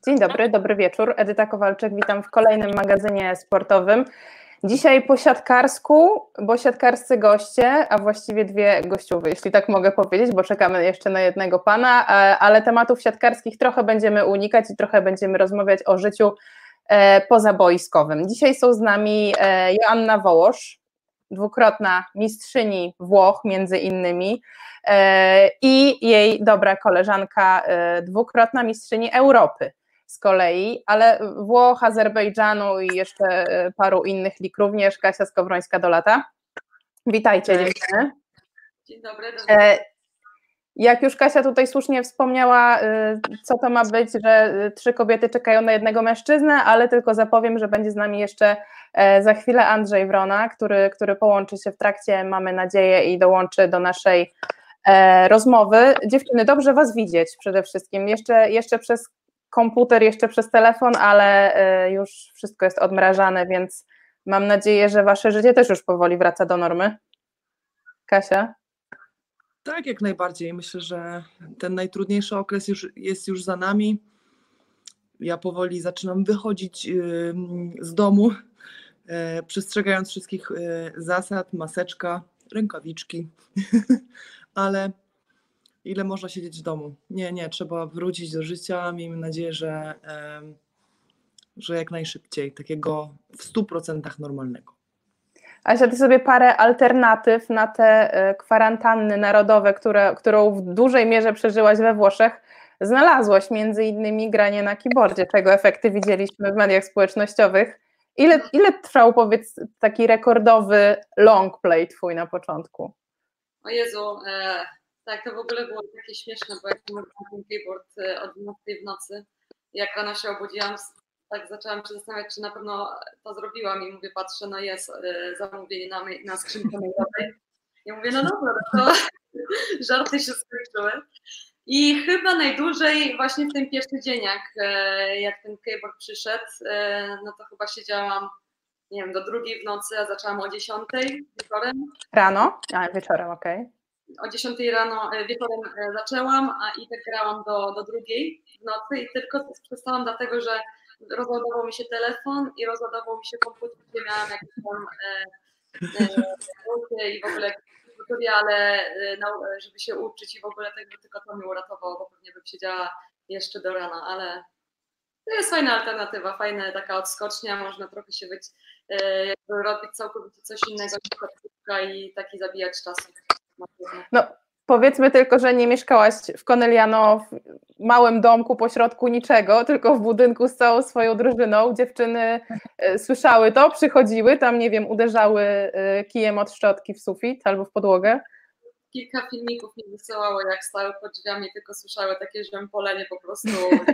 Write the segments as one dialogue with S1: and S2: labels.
S1: Dzień dobry, dobry wieczór. Edyta Kowalczyk, witam w kolejnym magazynie sportowym. Dzisiaj po siatkarsku, bo siatkarscy goście, a właściwie dwie gościuwy, jeśli tak mogę powiedzieć, bo czekamy jeszcze na jednego pana, ale tematów siatkarskich trochę będziemy unikać i trochę będziemy rozmawiać o życiu pozaboiskowym. Dzisiaj są z nami Joanna Wołosz, dwukrotna mistrzyni Włoch między innymi, i jej dobra koleżanka, dwukrotna mistrzyni Europy z kolei, ale Włoch, Azerbejdżanu i jeszcze paru innych lig również, Kasia Skowrońska-Dolata. Witajcie dziewczyny.
S2: Dzień dobry.
S1: Jak już Kasia tutaj słusznie wspomniała, co to ma być, że 3 kobiety czekają na jednego mężczyznę, ale tylko zapowiem, że będzie z nami jeszcze za chwilę Andrzej Wrona, który połączy się w trakcie, mamy nadzieję, i dołączy do naszej rozmowy. Dziewczyny, dobrze was widzieć przede wszystkim, jeszcze przez komputer, jeszcze przez telefon, ale już wszystko jest odmrażane, więc mam nadzieję, że wasze życie też już powoli wraca do normy. Kasia?
S3: Tak, jak najbardziej. Myślę, że ten najtrudniejszy okres jest już za nami. Ja powoli zaczynam wychodzić z domu, przestrzegając wszystkich zasad, maseczka, rękawiczki, ale ile można siedzieć w domu? Nie, trzeba wrócić do życia. Miejmy nadzieję, że jak najszybciej, takiego w 100% normalnego.
S1: Asia, ty sobie parę alternatyw na te kwarantanny narodowe, którą w dużej mierze przeżyłaś we Włoszech, znalazłaś, między innymi granie na keyboardzie, czego efekty widzieliśmy w mediach społecznościowych. Ile trwał, powiedz, taki rekordowy long play twój na początku?
S2: O Jezu, tak, to w ogóle było takie śmieszne, bo jak miałam ten keyboard o 12 w nocy, jak rano się obudziłam, tak zaczęłam się zastanawiać, czy na pewno to zrobiłam i mówię, patrzę, no jest zamówienie na skrzynkę mailowej. I mówię, no dobra, to żarty się skończyły. I chyba najdłużej właśnie w ten pierwszy dzień, jak ten keyboard przyszedł, no to chyba siedziałam, nie wiem, do 2 w nocy, a zaczęłam o 10 wieczorem.
S1: Rano? A, wieczorem, okej.
S2: O 10 rano wieczorem zaczęłam, i tak grałam do 2 w nocy i tylko przestałam dlatego, że rozładował mi się telefon i rozładował mi się komputer, gdzie miałam jakieś tam i w ogóle tutoriale, żeby się uczyć i w ogóle tego, tylko to mnie uratowało, bo pewnie bym siedziała jeszcze do rana, ale to jest fajna alternatywa, fajna taka odskocznia, można trochę się jakby robić całkowicie coś innego i taki zabijać czas.
S1: No, powiedzmy tylko, że nie mieszkałaś w Conegliano w małym domku pośrodku niczego, tylko w budynku z całą swoją drużyną. Dziewczyny słyszały to, przychodziły, tam nie wiem, uderzały kijem od szczotki w sufit albo w podłogę.
S2: Kilka filmików mi wysyłało, jak stały pod drzwiami, tylko słyszały takie rzępolenie po prostu.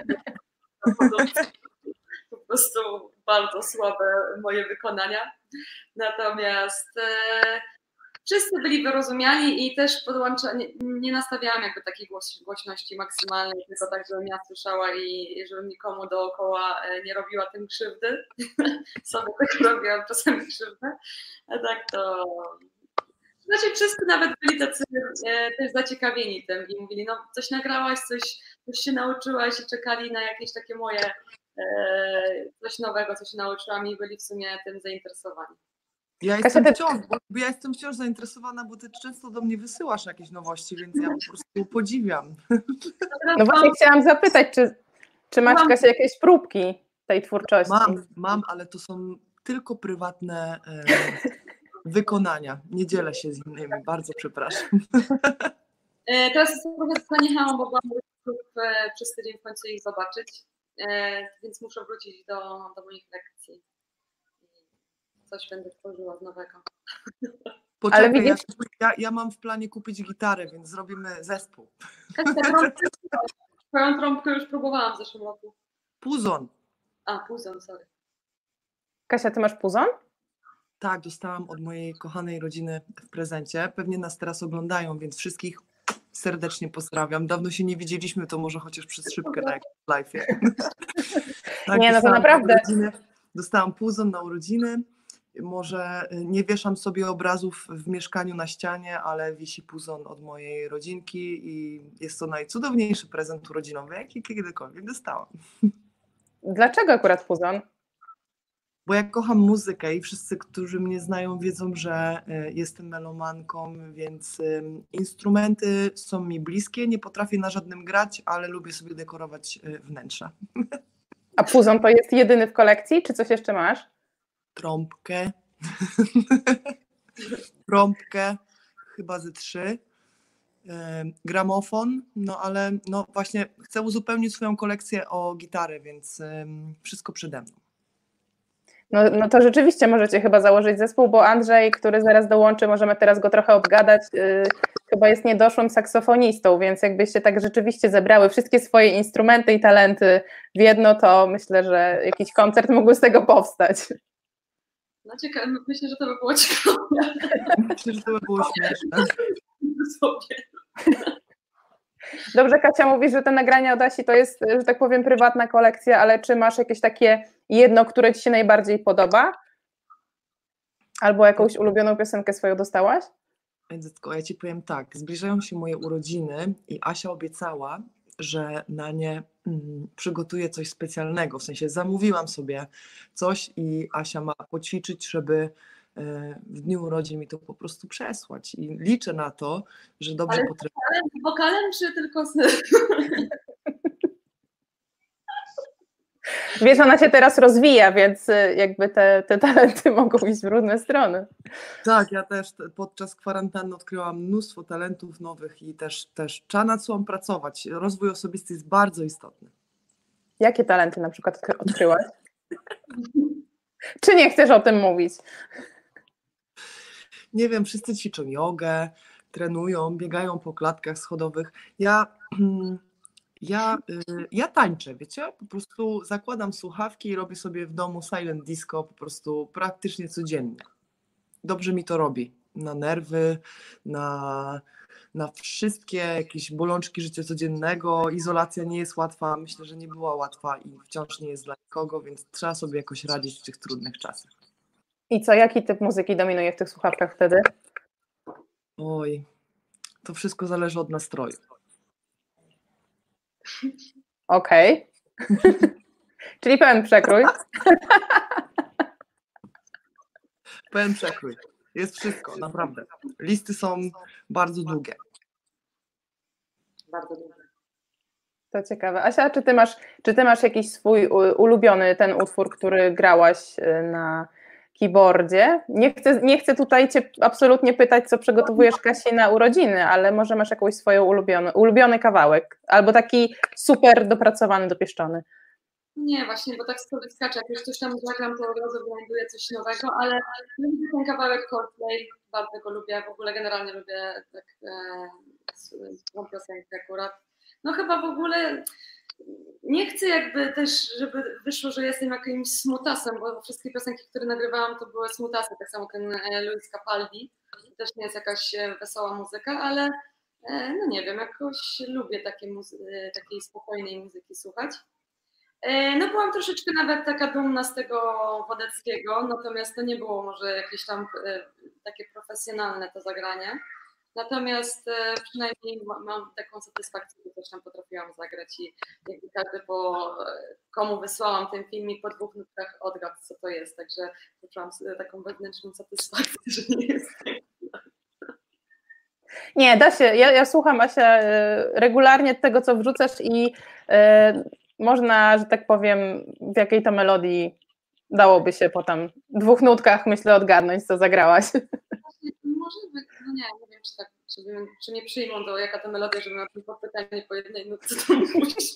S2: Po prostu bardzo słabe moje wykonania. Natomiast wszyscy byli wyrozumiali i też nie nastawiałam jakby takiej głośności maksymalnej, tylko tak, żebym ja słyszała i żebym nikomu dookoła nie robiła tym krzywdy. Sobie tak robiłam czasami krzywdę. A tak to... Znaczy wszyscy nawet byli tacy też zaciekawieni tym i mówili, no coś nagrałaś, coś się nauczyłaś i czekali na jakieś takie moje coś nowego, co się nauczyłam i byli w sumie tym zainteresowani.
S3: Ja jestem wciąż zainteresowana, bo ty często do mnie wysyłasz jakieś nowości, więc ja po prostu podziwiam.
S1: No właśnie chciałam zapytać, czy masz, Kasia, jakieś próbki tej twórczości?
S3: Mam, ale to są tylko prywatne wykonania. Nie dzielę się z innymi, bardzo przepraszam.
S2: Teraz trochę zaniechałam, bo byłam przez tydzień w końcu ich zobaczyć, więc muszę wrócić do moich lekcji. Coś będę tworzyła z nowego.
S3: Poczekaj, ale widzisz... ja mam w planie kupić gitarę, więc zrobimy zespół.
S2: Twoją trąbkę już próbowałam w zeszłym roku.
S3: Puzon.
S2: Puzon, sorry.
S1: Kasia, ty masz puzon?
S3: Tak, dostałam od mojej kochanej rodziny w prezencie. Pewnie nas teraz oglądają, więc wszystkich serdecznie pozdrawiam. Dawno się nie widzieliśmy, to może chociaż przez szybkę na jakimś live'ie. Tak,
S1: nie, no to naprawdę.
S3: Dostałam puzon na urodziny. Może nie wieszam sobie obrazów w mieszkaniu na ścianie, ale wisi puzon od mojej rodzinki i jest to najcudowniejszy prezent urodzinowy, jaki kiedykolwiek dostałam.
S1: Dlaczego akurat Puzon?
S3: Bo ja kocham muzykę i wszyscy, którzy mnie znają, wiedzą, że jestem melomanką, więc instrumenty są mi bliskie. Nie potrafię na żadnym grać, ale lubię sobie dekorować wnętrza.
S1: A Puzon to jest jedyny w kolekcji, czy coś jeszcze masz?
S3: Trąbkę. Trąbkę, chyba ze 3. Gramofon, no ale no właśnie chcę uzupełnić swoją kolekcję o gitarę, więc wszystko przede mną.
S1: No to rzeczywiście możecie chyba założyć zespół, bo Andrzej, który zaraz dołączy, możemy teraz go trochę obgadać, chyba jest niedoszłym saksofonistą, więc jakbyście tak rzeczywiście zebrały wszystkie swoje instrumenty i talenty w jedno, to myślę, że jakiś koncert mógłby z tego powstać.
S2: No ciekawe, myślę, że to by było ciekawe.
S3: Myślę, że to by było śmieszne.
S1: Dobrze, Kasia mówi, że te nagrania od Asi to jest, że tak powiem, prywatna kolekcja, ale czy masz jakieś takie jedno, które ci się najbardziej podoba? Albo jakąś ulubioną piosenkę swoją dostałaś?
S3: Edytko, ja ci powiem tak, zbliżają się moje urodziny i Asia obiecała, że na nie przygotuje coś specjalnego, w sensie zamówiłam sobie coś i Asia ma poćwiczyć, żeby w dniu urodzin mi to po prostu przesłać i liczę na to, że dobrze potrafię.
S2: Wokalem czy tylko z...
S1: Wiesz, ona się teraz rozwija, więc jakby te talenty mogą iść w różne strony.
S3: Tak, ja też podczas kwarantanny odkryłam mnóstwo talentów nowych i też trzeba nad sobą pracować. Rozwój osobisty jest bardzo istotny.
S1: Jakie talenty na przykład odkryłaś? Czy nie chcesz o tym mówić?
S3: Nie wiem, wszyscy ćwiczą jogę, trenują, biegają po klatkach schodowych. Ja tańczę, wiecie? Po prostu zakładam słuchawki i robię sobie w domu silent disco po prostu praktycznie codziennie. Dobrze mi to robi. Na nerwy, na wszystkie jakieś bolączki życia codziennego. Izolacja nie jest łatwa, myślę, że nie była łatwa i wciąż nie jest dla nikogo, więc trzeba sobie jakoś radzić w tych trudnych czasach.
S1: I co, jaki typ muzyki dominuje w tych słuchawkach wtedy?
S3: Oj, to wszystko zależy od nastroju.
S1: Okej. Czyli pełen przekrój.
S3: Pełen przekrój. Jest wszystko, naprawdę. Listy są bardzo długie.
S2: Bardzo długie.
S1: To ciekawe. Asia, czy ty masz jakiś swój ulubiony ten utwór, który grałaś na keyboardzie? Nie chcę tutaj cię absolutnie pytać, co przygotowujesz Kasi na urodziny, ale może masz jakąś swoją ulubiony kawałek, albo taki super dopracowany, dopieszczony.
S2: Nie, właśnie, bo tak sobie skaczę, jak już coś tam zagram, to od razu wynajduję coś nowego, ale ten kawałek Coldplay, bardzo go lubię, w ogóle generalnie lubię tak tą piosenkę akurat. No chyba w ogóle nie chcę jakby też, żeby wyszło, że jestem jakimś smutasem, bo wszystkie piosenki, które nagrywałam, to były smutasy, tak samo ten Luis Capaldi, to też nie jest jakaś wesoła muzyka, ale no nie wiem, jakoś lubię takiej spokojnej muzyki słuchać. No byłam troszeczkę nawet taka dumna z tego Wodeckiego, natomiast to nie było może jakieś tam takie profesjonalne to zagranie. Natomiast przynajmniej mam taką satysfakcję, że coś tam potrafiłam zagrać i jakby każdy komu wysłałam ten filmik po 2 minutach odgadł, co to jest, także poczułam sobie taką wewnętrzną satysfakcję, że nie jest.
S1: Nie, da się. Ja słucham, Asia, regularnie tego, co wrzucasz i można, że tak powiem, w jakiej to melodii dałoby się po tam 2 nutkach, myślę, odgadnąć, co zagrałaś.
S2: Może, no nie wiem, czy tak, czy nie przyjmą do jaka to melodia, żeby na to pytanie po jednej nutce to mówić.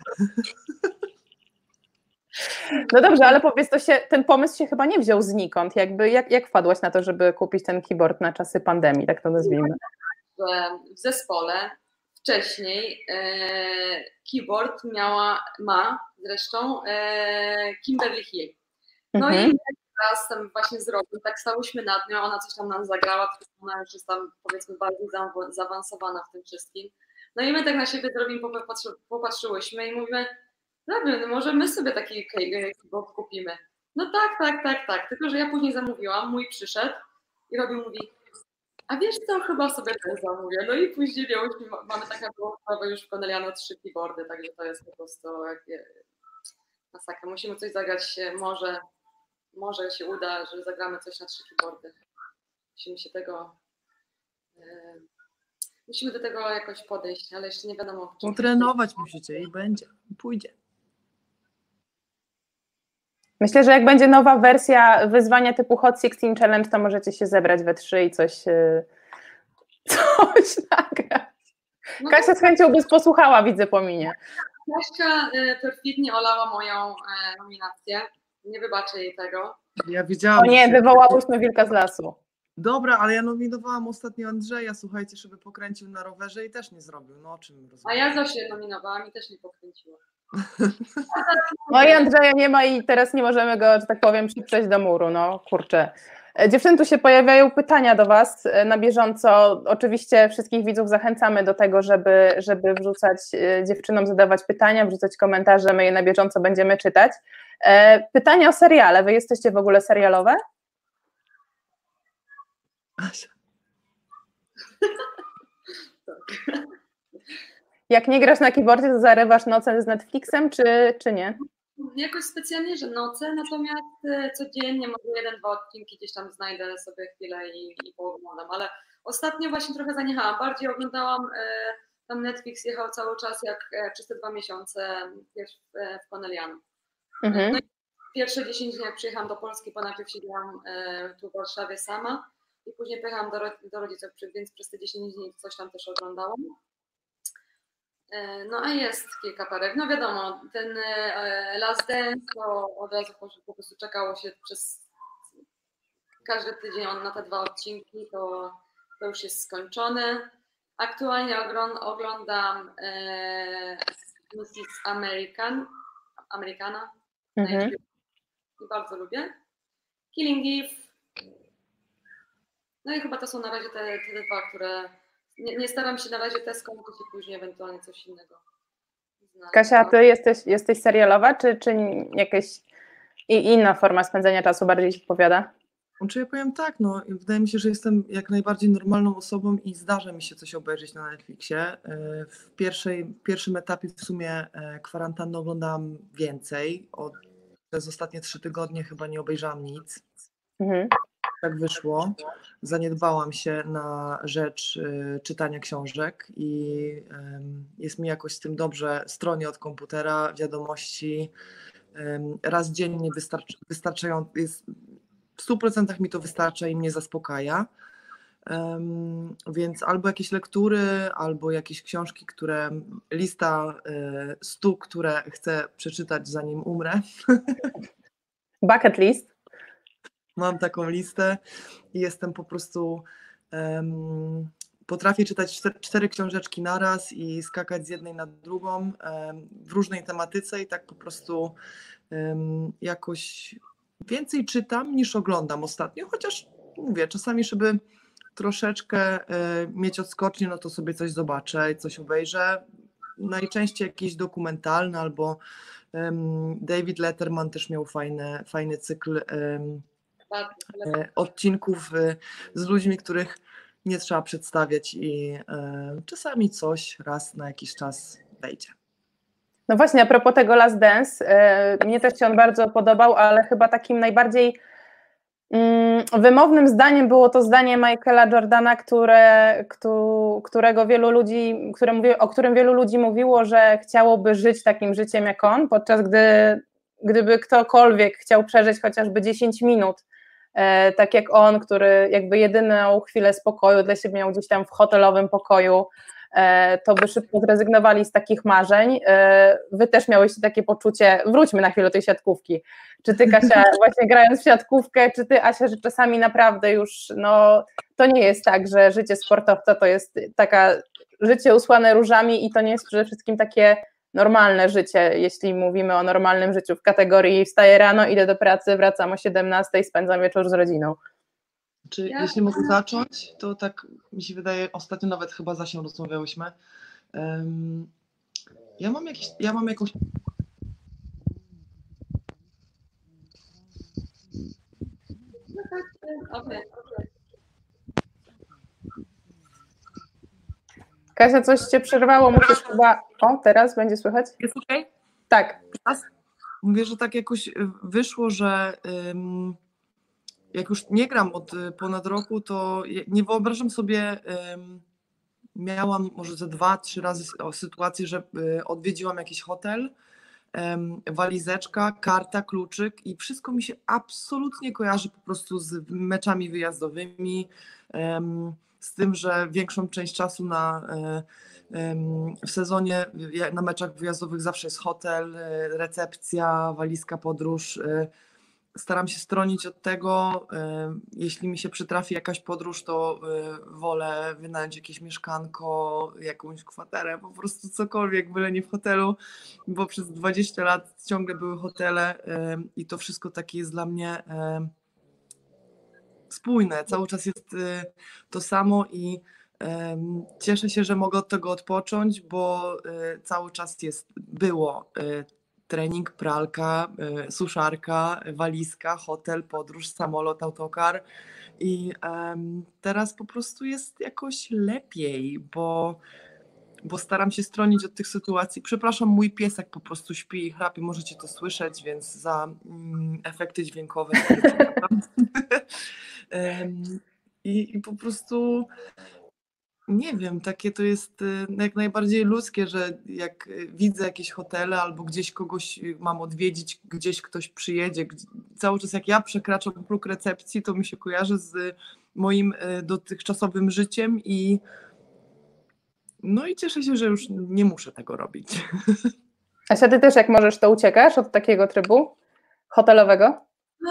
S1: No dobrze, ale powiedz, ten pomysł się chyba nie wziął znikąd. Jakby, jak wpadłaś na to, żeby kupić ten keyboard na czasy pandemii, tak to nazwijmy?
S2: W zespole wcześniej keyboard ma zresztą Kimberly Hill. No i raz tam właśnie zrobił, tak stałyśmy nad nią, ona coś tam nam zagrała, ona już jest tam powiedzmy bardziej zaawansowana w tym wszystkim. No i my tak na siebie popatrzyłyśmy i mówimy, dobra, no może my sobie taki keyboard kupimy. No tak, tylko że ja później zamówiłam, mój przyszedł i mówi, a wiesz co, chyba sobie ten zamówię. No i później mamy taką sprawę już w Corneliano 3 keyboardy, także to jest po prostu masakra. Musimy coś zagrać, może się uda, że zagramy coś na 3 keyboardy. Musimy do tego jakoś podejść, ale jeszcze nie wiadomo.
S3: Potrenować musicie i będzie, pójdzie.
S1: Myślę, że jak będzie nowa wersja wyzwania typu Hot 16 Challenge, to możecie się zebrać we 3 i coś nagrać. Kasia z chęcią by posłuchała, widzę po minie.
S2: Kaśka perfidnie olała moją nominację. Nie wybaczę jej tego.
S3: Ja wiedziałam.
S1: O nie, wywołałyśmy wilka z lasu.
S3: Dobra, ale ja nominowałam ostatnio Andrzeja, słuchajcie, żeby pokręcił na rowerze i też nie zrobił. No o czym rozmawiam?
S2: A ja Zosię nominowałam i też nie pokręciła.
S1: No i Andrzeja nie ma i teraz nie możemy go, że tak powiem, przyprzeć do muru, no kurczę. Dziewczyny, tu się pojawiają pytania do Was na bieżąco. Oczywiście wszystkich widzów zachęcamy do tego, żeby wrzucać dziewczynom, zadawać pytania, wrzucać komentarze, my je na bieżąco będziemy czytać. Pytania o seriale. Wy jesteście w ogóle serialowe?
S3: Asia.
S1: Jak nie grasz na keyboardzie, to zarywasz noce z Netflixem, czy nie?
S2: Jakoś specjalnie, że noce, natomiast codziennie może 1-2 odcinki gdzieś tam znajdę sobie chwilę i pooglądam, ale ostatnio właśnie trochę zaniechałam, bardziej oglądałam, tam Netflix jechał cały czas jak przez te 2 miesiące w Cornelianu.
S1: Mhm.
S2: No i pierwsze 10 dni jak przyjechałam do Polski, bo najpierw siedziałam tu w Warszawie sama i później pojechałam do rodziców, więc przez te 10 dni coś tam też oglądałam. No a jest kilka parek, no wiadomo, ten Last Dance to od razu po prostu czekało się przez każdy tydzień na te 2 odcinki, to już jest skończone. Aktualnie oglądam Mrs. Americana i bardzo lubię. Killing Eve. No i chyba to są na razie te 2, które nie staram się na razie te skończyć i później ewentualnie coś innego znaleźć.
S1: Kasia, ty jesteś serialowa, czy jakaś inna forma spędzania czasu bardziej się odpowiada?
S3: Czy ja powiem tak, no wydaje mi się, że jestem jak najbardziej normalną osobą i zdarza mi się coś obejrzeć na Netflixie. W pierwszym etapie w sumie kwarantanny oglądałam więcej. Przez ostatnie 3 tygodnie chyba nie obejrzałam nic.
S1: Mhm.
S3: Tak wyszło. Zaniedbałam się na rzecz czytania książek i jest mi jakoś z tym dobrze. Stronie od komputera, wiadomości. Raz dziennie wystarczają, w 100% mi to wystarcza i mnie zaspokaja. Więc albo jakieś lektury, albo jakieś książki, lista 100, które chcę przeczytać zanim umrę.
S1: Bucket list.
S3: Mam taką listę i jestem po prostu, potrafię czytać 4 książeczki naraz i skakać z jednej na drugą w różnej tematyce i tak po prostu jakoś więcej czytam niż oglądam ostatnio, chociaż mówię, czasami żeby troszeczkę mieć odskocznię, no to sobie coś zobaczę i coś obejrzę. Najczęściej jakieś dokumentalne albo David Letterman też miał fajny cykl odcinków z ludźmi, których nie trzeba przedstawiać i czasami coś raz na jakiś czas wejdzie.
S1: No właśnie, a propos tego Last Dance, mnie też się on bardzo podobał, ale chyba takim najbardziej wymownym zdaniem było to zdanie Michaela Jordana, o którym wielu ludzi mówiło, że chciałoby żyć takim życiem jak on, podczas gdyby ktokolwiek chciał przeżyć chociażby 10 minut, tak jak on, który jakby jedyną chwilę spokoju dla siebie miał gdzieś tam w hotelowym pokoju, to by szybko zrezygnowali z takich marzeń. Wy też miałyście takie poczucie, wróćmy na chwilę do tej siatkówki. Czy ty, Kasia, właśnie grając w siatkówkę, czy ty, Asia, że czasami naprawdę już, no, to nie jest tak, że życie sportowca to jest taka życie usłane różami i to nie jest przede wszystkim takie normalne życie, jeśli mówimy o normalnym życiu w kategorii wstaję rano, idę do pracy, wracam o 17:00, spędzam wieczór z rodziną.
S3: Jeśli mogę zacząć, to tak mi się wydaje, ostatnio nawet chyba z Asią rozmawiałyśmy. Ja mam jakąś...
S1: Kasia, coś cię przerwało, musisz chyba... O, teraz będzie słychać?
S3: Jest okej?
S1: Tak.
S3: mówię, że tak jakoś wyszło, że jak już nie gram od ponad roku, to nie wyobrażam sobie, miałam może ze 2-3 razy sytuację, że odwiedziłam jakiś hotel, walizeczka, karta, kluczyk i wszystko mi się absolutnie kojarzy po prostu z meczami wyjazdowymi, z tym, że większą część czasu w sezonie na meczach wyjazdowych zawsze jest hotel, recepcja, walizka, podróż. Staram się stronić od tego. Jeśli mi się przytrafi jakaś podróż, to wolę wynająć jakieś mieszkanko, jakąś kwaterę, po prostu cokolwiek, byle nie w hotelu, bo przez 20 lat ciągle były hotele i to wszystko takie jest dla mnie spójne. Cały czas jest to samo i cieszę się, że mogę od tego odpocząć, bo cały czas było trening, pralka, suszarka, walizka, hotel, podróż, samolot, autokar i teraz po prostu jest jakoś lepiej, bo staram się stronić od tych sytuacji. Przepraszam, mój piesek po prostu śpi i chrapie, możecie to słyszeć, więc za efekty dźwiękowe przepraszam. I po prostu nie wiem, takie to jest jak najbardziej ludzkie, że jak widzę jakieś hotele albo gdzieś kogoś mam odwiedzić, gdzieś ktoś przyjedzie, cały czas jak ja przekraczam próg recepcji, to mi się kojarzy z moim dotychczasowym życiem i no i cieszę się, że już nie muszę tego robić.
S1: Asia, ty też jak możesz, to uciekasz od takiego trybu hotelowego?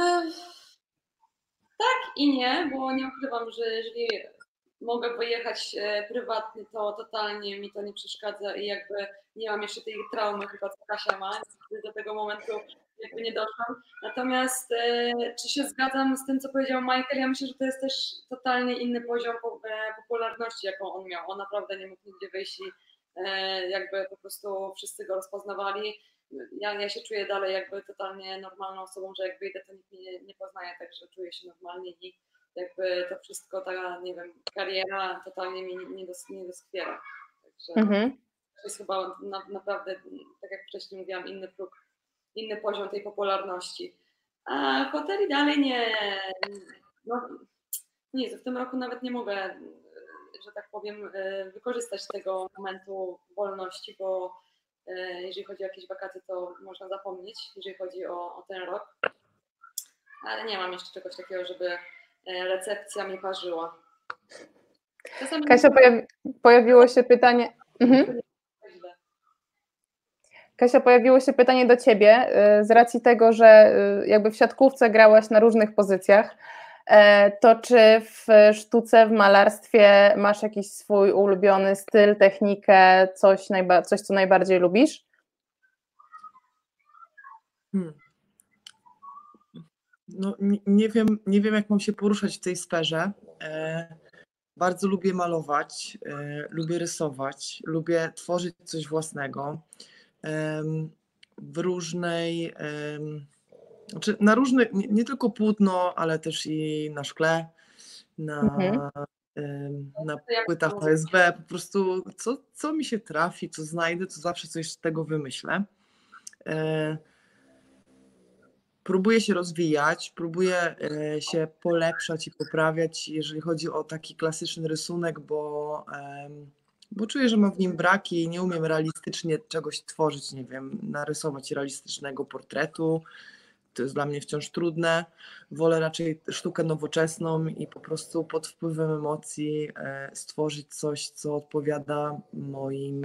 S2: Tak i nie, bo nie ukrywam, że jeżeli mogę pojechać prywatnie, to totalnie mi to nie przeszkadza i jakby nie mam jeszcze tej traumy chyba, co Kasia ma, do tego momentu jakby nie doszłam. Natomiast czy się zgadzam z tym, co powiedział Michael? Ja myślę, że to jest też totalnie inny poziom popularności, jaką on miał. On naprawdę nie mógł nigdzie wyjść i jakby po prostu wszyscy go rozpoznawali. Ja się czuję dalej jakby totalnie normalną osobą, że jak wyjdę, to nikt mnie nie poznaje, także czuję się normalnie i jakby to wszystko, ta, nie wiem, kariera totalnie mi nie doskwiera. Także to jest chyba naprawdę, tak jak wcześniej mówiłam, inny próg, inny poziom tej popularności. A hoteli dalej nie, w tym roku nawet nie mogę, że tak powiem, wykorzystać tego momentu wolności, bo jeżeli chodzi o jakieś wakacje, to można zapomnieć, jeżeli chodzi o ten rok. Ale nie mam jeszcze czegoś takiego, żeby recepcja mnie parzyła. Czasami
S1: Kasia, pojawiło się pytanie. Kasia, pojawiło się pytanie do Ciebie z racji tego, że jakby w siatkówce grałaś na różnych pozycjach, to czy w sztuce, w malarstwie masz jakiś swój ulubiony styl, technikę, coś, co najbardziej lubisz?
S3: No, nie wiem, jak mam się poruszać w tej sferze. Bardzo lubię malować, lubię rysować, lubię tworzyć coś własnego. W różnej, znaczy na różnych, nie tylko płótno, ale też i na szkle, na płytach OSB, po prostu co mi się trafi, co znajdę, to zawsze coś z tego wymyślę. Próbuję się rozwijać, próbuję się polepszać i poprawiać, jeżeli chodzi o taki klasyczny rysunek, bo czuję, że mam w nim braki i nie umiem realistycznie czegoś tworzyć, nie wiem, narysować realistycznego portretu. To jest dla mnie wciąż trudne. Wolę raczej sztukę nowoczesną i po prostu pod wpływem emocji stworzyć coś, co odpowiada moim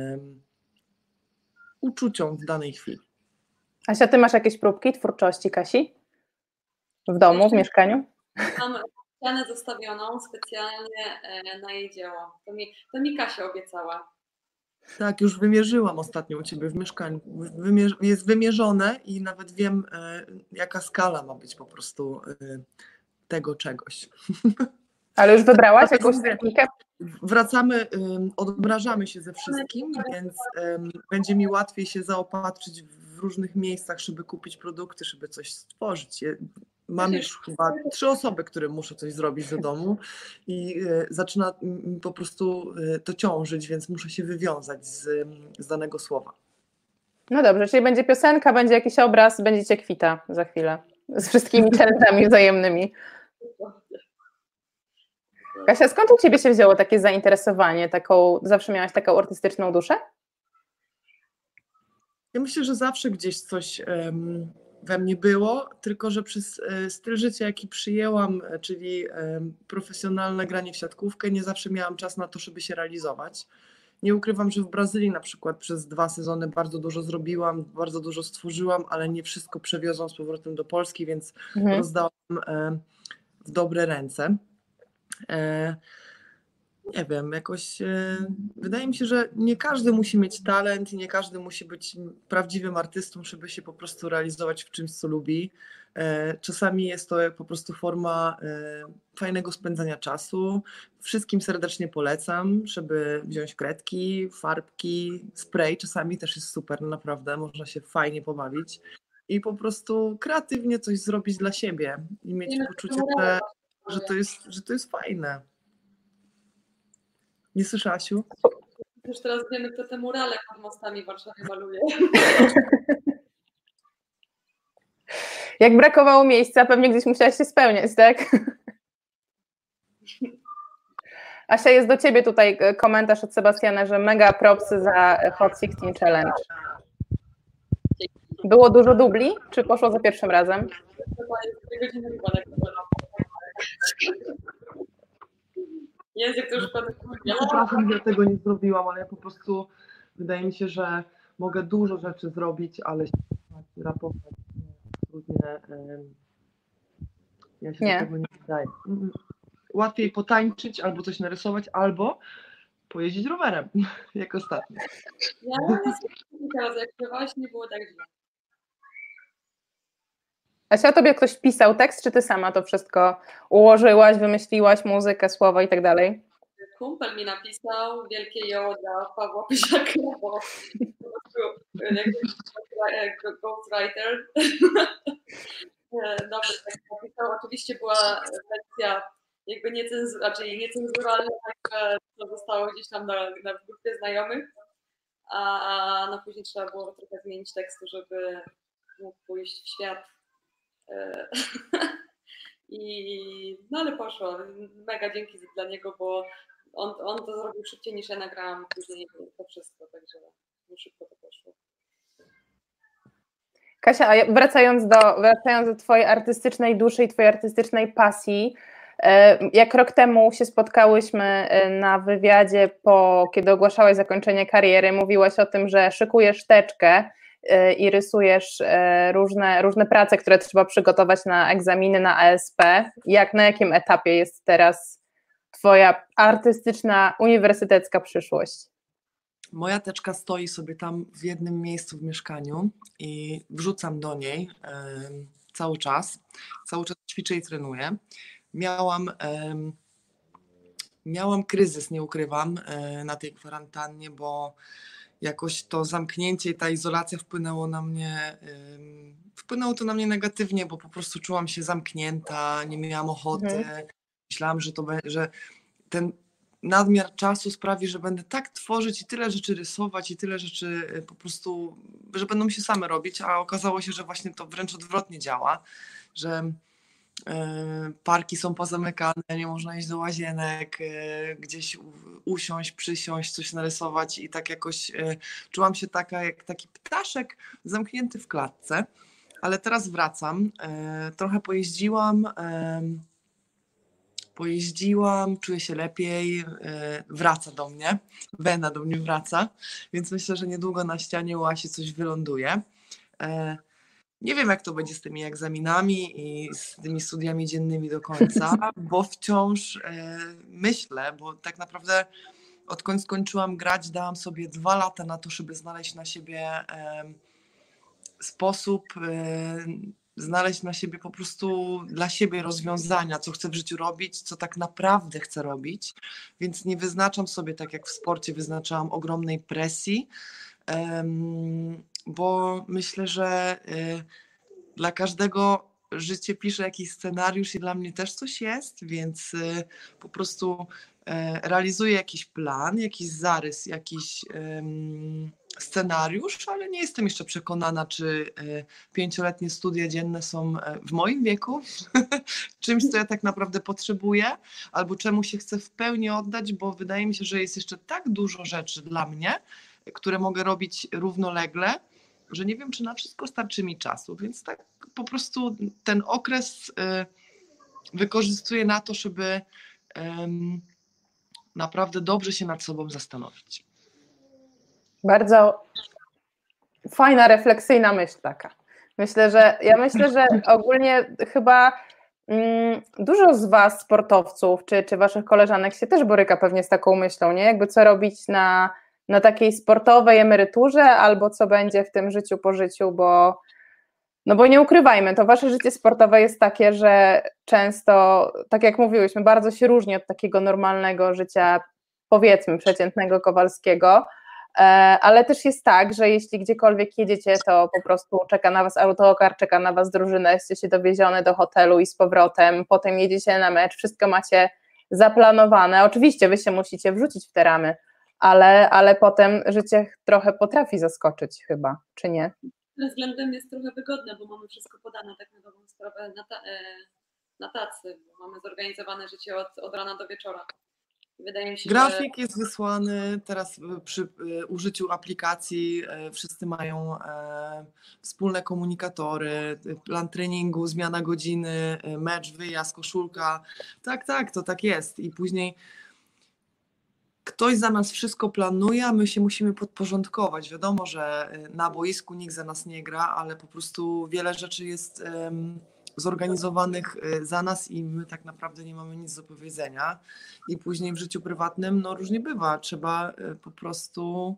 S3: uczuciom w danej chwili.
S1: Asia, ty masz jakieś próbki twórczości, Kasi? W domu, w mieszkaniu?
S2: Mam ścianę zostawioną specjalnie na jej dzieło. To mi Kasia obiecała.
S3: Tak, już wymierzyłam ostatnio u Ciebie w mieszkaniu. Jest wymierzone i nawet wiem, jaka skala ma być po prostu tego czegoś.
S1: Ale już wybrałaś jakąś technikę?
S3: Wracamy, odmrażamy się ze wszystkim, więc będzie mi łatwiej się zaopatrzyć w różnych miejscach, żeby kupić produkty, żeby coś stworzyć. Mam już chyba 3 osoby, którym muszę coś zrobić do domu i zaczyna po prostu to ciążyć, więc muszę się wywiązać z danego słowa.
S1: No dobrze, czyli będzie piosenka, będzie jakiś obraz, będziecie kwita za chwilę. Z wszystkimi challenge'ami wzajemnymi. Kasia, skąd u Ciebie się wzięło takie zainteresowanie? Zawsze miałaś taką artystyczną duszę?
S3: Ja myślę, że zawsze gdzieś coś we mnie było, tylko że przez styl życia, jaki przyjęłam, czyli profesjonalne granie w siatkówkę, nie zawsze miałam czas na to, żeby się realizować. Nie ukrywam, że w Brazylii na przykład przez 2 sezony bardzo dużo zrobiłam, bardzo dużo stworzyłam, ale nie wszystko przewiozłam z powrotem do Polski, więc rozdałam w dobre ręce. Nie wiem, jakoś wydaje mi się, że nie każdy musi mieć talent i nie każdy musi być prawdziwym artystą, żeby się po prostu realizować w czymś, co lubi. Czasami jest to po prostu forma fajnego spędzania czasu. Wszystkim serdecznie polecam, żeby wziąć kredki, farbki, spray. Czasami też jest super, naprawdę, można się fajnie pobawić i po prostu kreatywnie coś zrobić dla siebie i mieć poczucie, że to jest fajne. Nie słyszę, Asiu?
S2: Już teraz wiemy, kto te murale pod mostami w Warszawie maluje.
S1: Jak brakowało miejsca, pewnie gdzieś musiałaś się spełniać, tak? Asia, jest do Ciebie tutaj komentarz od Sebastiana, że mega propsy za Hot 16 Challenge. Było dużo dubli, czy poszło za pierwszym razem?
S3: Przepraszam, że tego nie zrobiłam, ale ja po prostu wydaje mi się, że mogę dużo rzeczy zrobić, ale rapować absolutnie ja się do tego nie wydaję. Łatwiej potańczyć, albo coś narysować, albo pojeździć rowerem, jak ostatnio.
S2: Ja teraz jak śpiewałaś, nie było tak źle.
S1: Asia, o Tobie ktoś pisał tekst, czy Ty sama to wszystko ułożyłaś, wymyśliłaś muzykę, słowa i tak dalej?
S2: Kumpel mi napisał wielkie jo dla Pawła Pyziaka, bo ghostwriter. Dobry tekst napisał. Oczywiście była wersja jakby niecenzuralna, także to zostało gdzieś tam na grupie znajomych, a no później trzeba było trochę zmienić tekstu, żeby mógł pójść w świat. No ale poszło. Mega dzięki dla niego, bo on to zrobił szybciej niż ja nagrałam później to wszystko, także szybko to poszło.
S1: Kasia, a wracając do Twojej artystycznej duszy i Twojej artystycznej pasji, jak rok temu się spotkałyśmy na wywiadzie, kiedy ogłaszałaś zakończenie kariery, mówiłaś o tym, że szykujesz teczkę i rysujesz różne prace, które trzeba przygotować na egzaminy na ASP. Na jakim etapie jest teraz Twoja artystyczna, uniwersytecka przyszłość?
S3: Moja teczka stoi sobie tam w jednym miejscu w mieszkaniu i wrzucam do niej cały czas ćwiczę i trenuję. Miałam kryzys, nie ukrywam, na tej kwarantannie, bo jakoś to zamknięcie i ta izolacja wpłynęło to na mnie negatywnie, bo po prostu czułam się zamknięta, nie miałam ochoty. Myślałam, że ten nadmiar czasu sprawi, że będę tak tworzyć i tyle rzeczy rysować i tyle rzeczy po prostu, że będą się same robić, a okazało się, że właśnie to wręcz odwrotnie działa, że parki są pozamykane, nie można iść do łazienek, gdzieś usiąść, przysiąść, coś narysować i tak jakoś czułam się taka jak taki ptaszek zamknięty w klatce, ale teraz wracam, trochę pojeździłam, czuję się lepiej, wraca do mnie, wena do mnie wraca, więc myślę, że niedługo na ścianie u Asi coś wyląduje. Nie wiem, jak to będzie z tymi egzaminami i z tymi studiami dziennymi do końca, bo wciąż myślę, bo tak naprawdę odkąd skończyłam grać, dałam sobie 2 lata na to, żeby znaleźć na siebie sposób, znaleźć na siebie po prostu dla siebie rozwiązania, co chcę w życiu robić, co tak naprawdę chcę robić, więc nie wyznaczam sobie, tak jak w sporcie wyznaczałam, ogromnej presji, bo myślę, że dla każdego życie pisze jakiś scenariusz i dla mnie też coś jest, więc po prostu realizuję jakiś plan, jakiś zarys, scenariusz, ale nie jestem jeszcze przekonana, czy 5-letnie studia dzienne są w moim wieku czymś, co ja tak naprawdę potrzebuję, albo czemu się chcę w pełni oddać, bo wydaje mi się, że jest jeszcze tak dużo rzeczy dla mnie, które mogę robić równolegle, że nie wiem, czy na wszystko starczy mi czasu, więc tak po prostu ten okres wykorzystuję na to, żeby naprawdę dobrze się nad sobą zastanowić.
S1: Bardzo fajna, refleksyjna myśl taka. Ja myślę, że ogólnie chyba dużo z Was, sportowców, czy Waszych koleżanek się też boryka pewnie z taką myślą, nie? Jakby co robić na takiej sportowej emeryturze, albo co będzie w tym życiu po życiu, bo nie ukrywajmy, to Wasze życie sportowe jest takie, że często, tak jak mówiłyśmy, bardzo się różni od takiego normalnego życia, powiedzmy przeciętnego Kowalskiego, ale też jest tak, że jeśli gdziekolwiek jedziecie, to po prostu czeka na Was autokar, czeka na Was drużyna, jesteście dowiezione do hotelu i z powrotem, potem jedziecie na mecz, wszystko macie zaplanowane, oczywiście Wy się musicie wrzucić w te ramy, ale potem życie trochę potrafi zaskoczyć chyba, czy nie?
S2: Tym względem jest trochę wygodne, bo mamy wszystko podane tak na dobrą sprawę na tacy, bo mamy zorganizowane życie od rana do wieczora. Wydaje mi się,
S3: grafik jest wysłany, teraz przy użyciu aplikacji wszyscy mają wspólne komunikatory, plan treningu, zmiana godziny, mecz, wyjazd, koszulka. Tak, to tak jest. I później ktoś za nas wszystko planuje, a my się musimy podporządkować. Wiadomo, że na boisku nikt za nas nie gra, ale po prostu wiele rzeczy jest zorganizowanych za nas i my tak naprawdę nie mamy nic do powiedzenia. I później w życiu prywatnym różnie bywa. Trzeba po prostu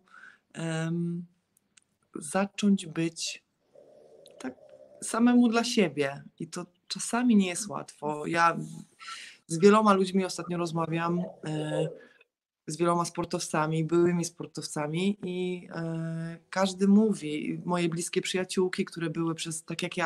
S3: zacząć być tak samemu dla siebie. I to czasami nie jest łatwo. Ja z wieloma ludźmi ostatnio rozmawiam, z wieloma sportowcami, byłymi sportowcami i każdy mówi, moje bliskie przyjaciółki, które były tak jak ja,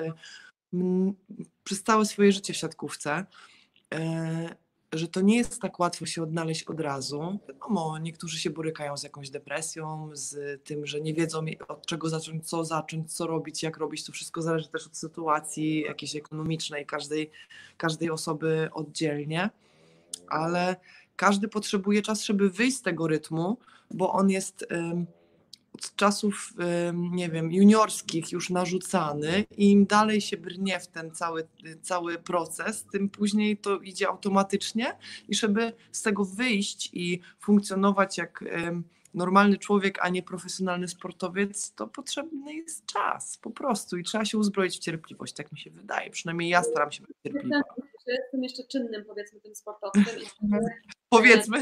S3: przez całe swoje życie w siatkówce, że to nie jest tak łatwo się odnaleźć od razu. Wiadomo, niektórzy się borykają z jakąś depresją, z tym, że nie wiedzą od czego zacząć, co robić, jak robić. To wszystko zależy też od sytuacji jakiejś ekonomicznej każdej osoby oddzielnie, ale każdy potrzebuje czasu, żeby wyjść z tego rytmu, bo on jest od czasów, nie wiem, juniorskich już narzucany i im dalej się brnie w ten cały proces, tym później to idzie automatycznie i żeby z tego wyjść i funkcjonować jak normalny człowiek, a nie profesjonalny sportowiec, to potrzebny jest czas po prostu i trzeba się uzbroić w cierpliwość, tak mi się wydaje, przynajmniej ja staram się być cierpliwa.
S2: Jestem jeszcze czynnym, powiedzmy, tym sportowcem.
S3: Powiedzmy.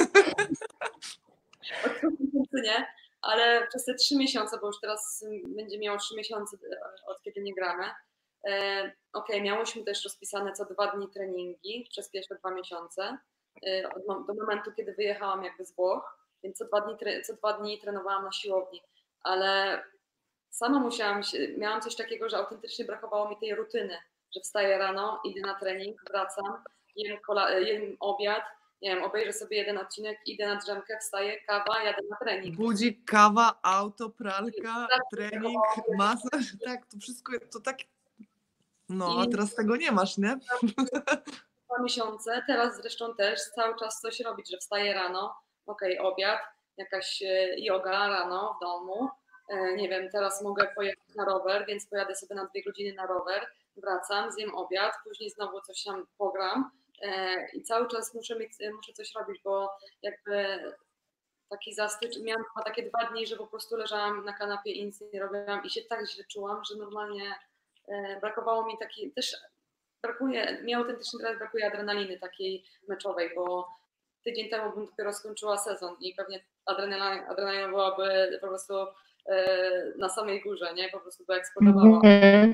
S2: Nie, ale przez te 3 miesiące, bo już teraz będzie miało 3 miesiące od kiedy nie gramy. Miałyśmy też rozpisane co 2 dni treningi przez pierwsze 2 miesiące, do momentu, kiedy wyjechałam jakby z Włoch, więc co 2 dni trenowałam na siłowni, ale sama miałam coś takiego, że autentycznie brakowało mi tej rutyny, że wstaję rano, idę na trening, wracam, jem obiad, nie wiem, obejrzę sobie jeden odcinek, idę na drzemkę, wstaję, kawa, jadę na trening.
S3: Budzik, kawa, auto, pralka, trening, masaż, tak, to wszystko, to tak, a teraz tego nie masz, nie?
S2: 2 miesiące, teraz zresztą też cały czas coś robić, że wstaję rano, obiad, jakaś yoga rano w domu, nie wiem, teraz mogę pojechać na rower, więc pojadę sobie na 2 godziny na rower, wracam, zjem obiad, później znowu coś tam pogram i cały czas muszę coś robić, bo jakby taki zastycz, miałam chyba takie 2 dni, że po prostu leżałam na kanapie i nic nie robiłam i się tak źle czułam, że normalnie brakowało mi takiej, też mi autentycznie teraz brakuje adrenaliny takiej meczowej, bo tydzień temu bym dopiero skończyła sezon i pewnie adrenalina byłaby po prostu na samej górze, nie? Po prostu by eksplodowała.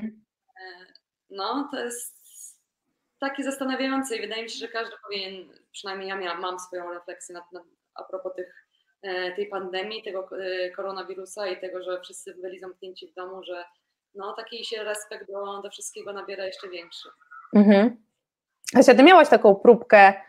S2: To jest takie zastanawiające i wydaje mi się, że każdy powinien, przynajmniej ja mam swoją refleksję a propos tej pandemii, tego koronawirusa i tego, że wszyscy byli zamknięci w domu, że taki się respekt do wszystkiego nabiera jeszcze większy.
S1: Asia, ty miałaś taką próbkę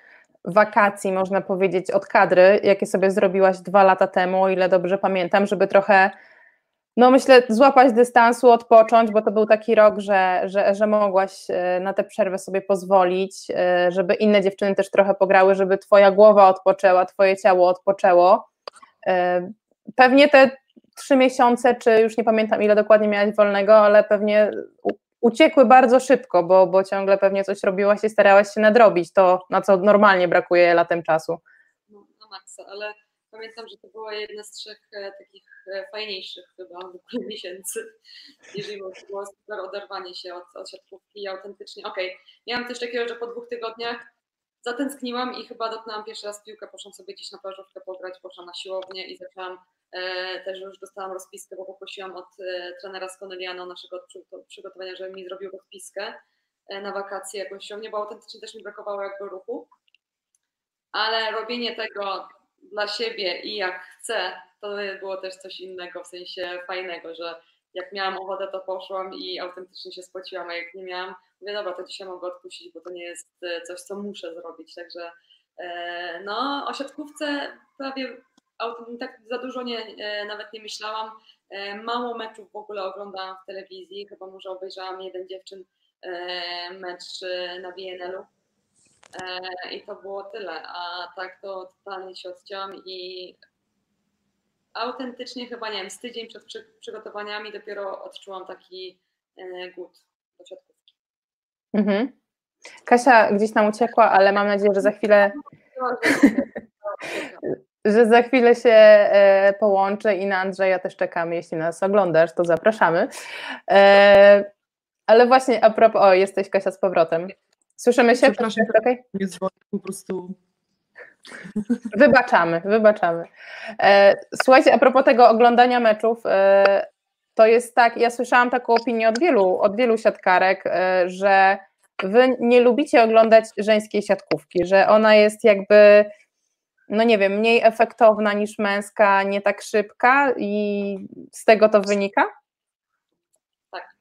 S1: wakacji, można powiedzieć, od kadry, jakie sobie zrobiłaś 2 lata temu, o ile dobrze pamiętam, żeby trochę, no myślę, złapać dystansu, odpocząć, bo to był taki rok, że mogłaś na tę przerwę sobie pozwolić, żeby inne dziewczyny też trochę pograły, żeby twoja głowa odpoczęła, twoje ciało odpoczęło. Pewnie te 3 miesiące, czy już nie pamiętam, ile dokładnie miałaś wolnego, ale pewnie uciekły bardzo szybko, bo ciągle pewnie coś robiłaś i starałaś się nadrobić to, na co normalnie brakuje latem czasu.
S2: No, na maksa, ale pamiętam, że to była jedna z 3 takich fajniejszych chyba w ogóle miesięcy, jeżeli było super oderwanie się od siatkówki i autentycznie, miałam też takiego, że po 2 tygodniach zatęskniłam i chyba dotknęłam pierwszy raz piłkę, poszłam sobie gdzieś na plażówkę pograć, poszłam na siłownię i zaczęłam, też już dostałam rozpiskę, bo poprosiłam od trenera z Corneliano naszego przygotowania, żeby mi zrobił rozpiskę na wakacje jakąś siłownię, bo autentycznie też mi brakowało jakby ruchu, ale robienie tego dla siebie i jak chcę, to było też coś innego, w sensie fajnego, że jak miałam ochotę, to poszłam i autentycznie się spociłam, a jak nie miałam, mówię, dobra, to dzisiaj mogę odpuścić, bo to nie jest coś, co muszę zrobić, także no o siatkówce prawie tak za dużo nawet nie myślałam, mało meczów w ogóle oglądałam w telewizji, chyba może obejrzałam jeden dziewczyn mecz na WNL-u i to było tyle, a tak to totalnie się odcięłam i autentycznie chyba, nie wiem, z tydzień przed przygotowaniami dopiero odczułam taki głód do siatkówki.
S1: Mhm. Kasia gdzieś nam uciekła, ale mam nadzieję, że za chwilę się połączy i na Andrzeja też czekamy, jeśli nas oglądasz, to zapraszamy. Ale właśnie a propos, jesteś Kasia z powrotem. Słyszymy się?
S3: Przepraszam,
S1: okay?
S3: nie dzwonię, po prostu...
S1: Wybaczamy. Słuchajcie, a propos tego oglądania meczów, to jest tak, ja słyszałam taką opinię od wielu siatkarek, że wy nie lubicie oglądać żeńskiej siatkówki, że ona jest jakby, no nie wiem, mniej efektowna niż męska, nie tak szybka i z tego to wynika?
S2: Tak.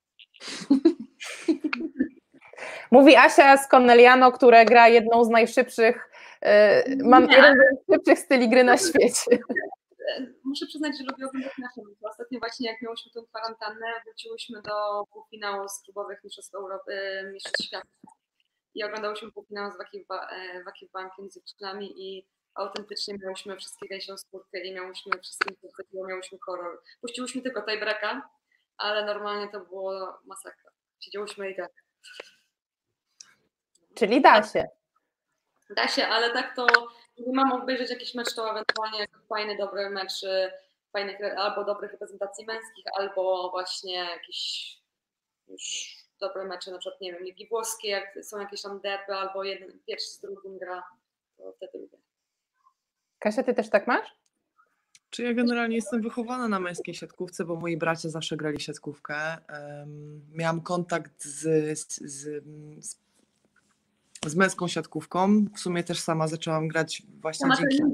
S1: Mówi Asia z Corneliano, która gra jedną z najszybszych, mam jeden z najszybszych styli gry na świecie.
S2: Muszę przyznać, że lubię oglądać nasze mecze. Ostatnio właśnie jak miałyśmy tę kwarantannę, wróciłyśmy do półfinału z klubowych mistrzostw Europy, mistrzostw świata i oglądałyśmy półfinał z Wakiw Bankiem z dziewczynami i autentycznie miałyśmy wszystkie gęsią skórkę i miałyśmy wszystkim chodziło, miałyśmy horror. Puściłyśmy tylko tiebreaka, ale normalnie to było masakra. Siedziałyśmy i tak.
S1: Czyli da się.
S2: Da się, ale tak to nie mam obejrzeć jakiś mecz, to ewentualnie fajny, dobry mecz fajnych, albo dobrych reprezentacji męskich, albo właśnie jakieś już dobre mecze, na przykład, nie wiem, ligi włoskie, jak są jakieś tam derby, albo jeden pierwszy z drugim gra, to wtedy lubię.
S1: Kasia, ty też tak masz?
S3: Czy ja generalnie jestem wychowana na męskiej siatkówce, bo moi bracia zawsze grali siatkówkę. Miałam kontakt z męską siatkówką. W sumie też sama zaczęłam grać właśnie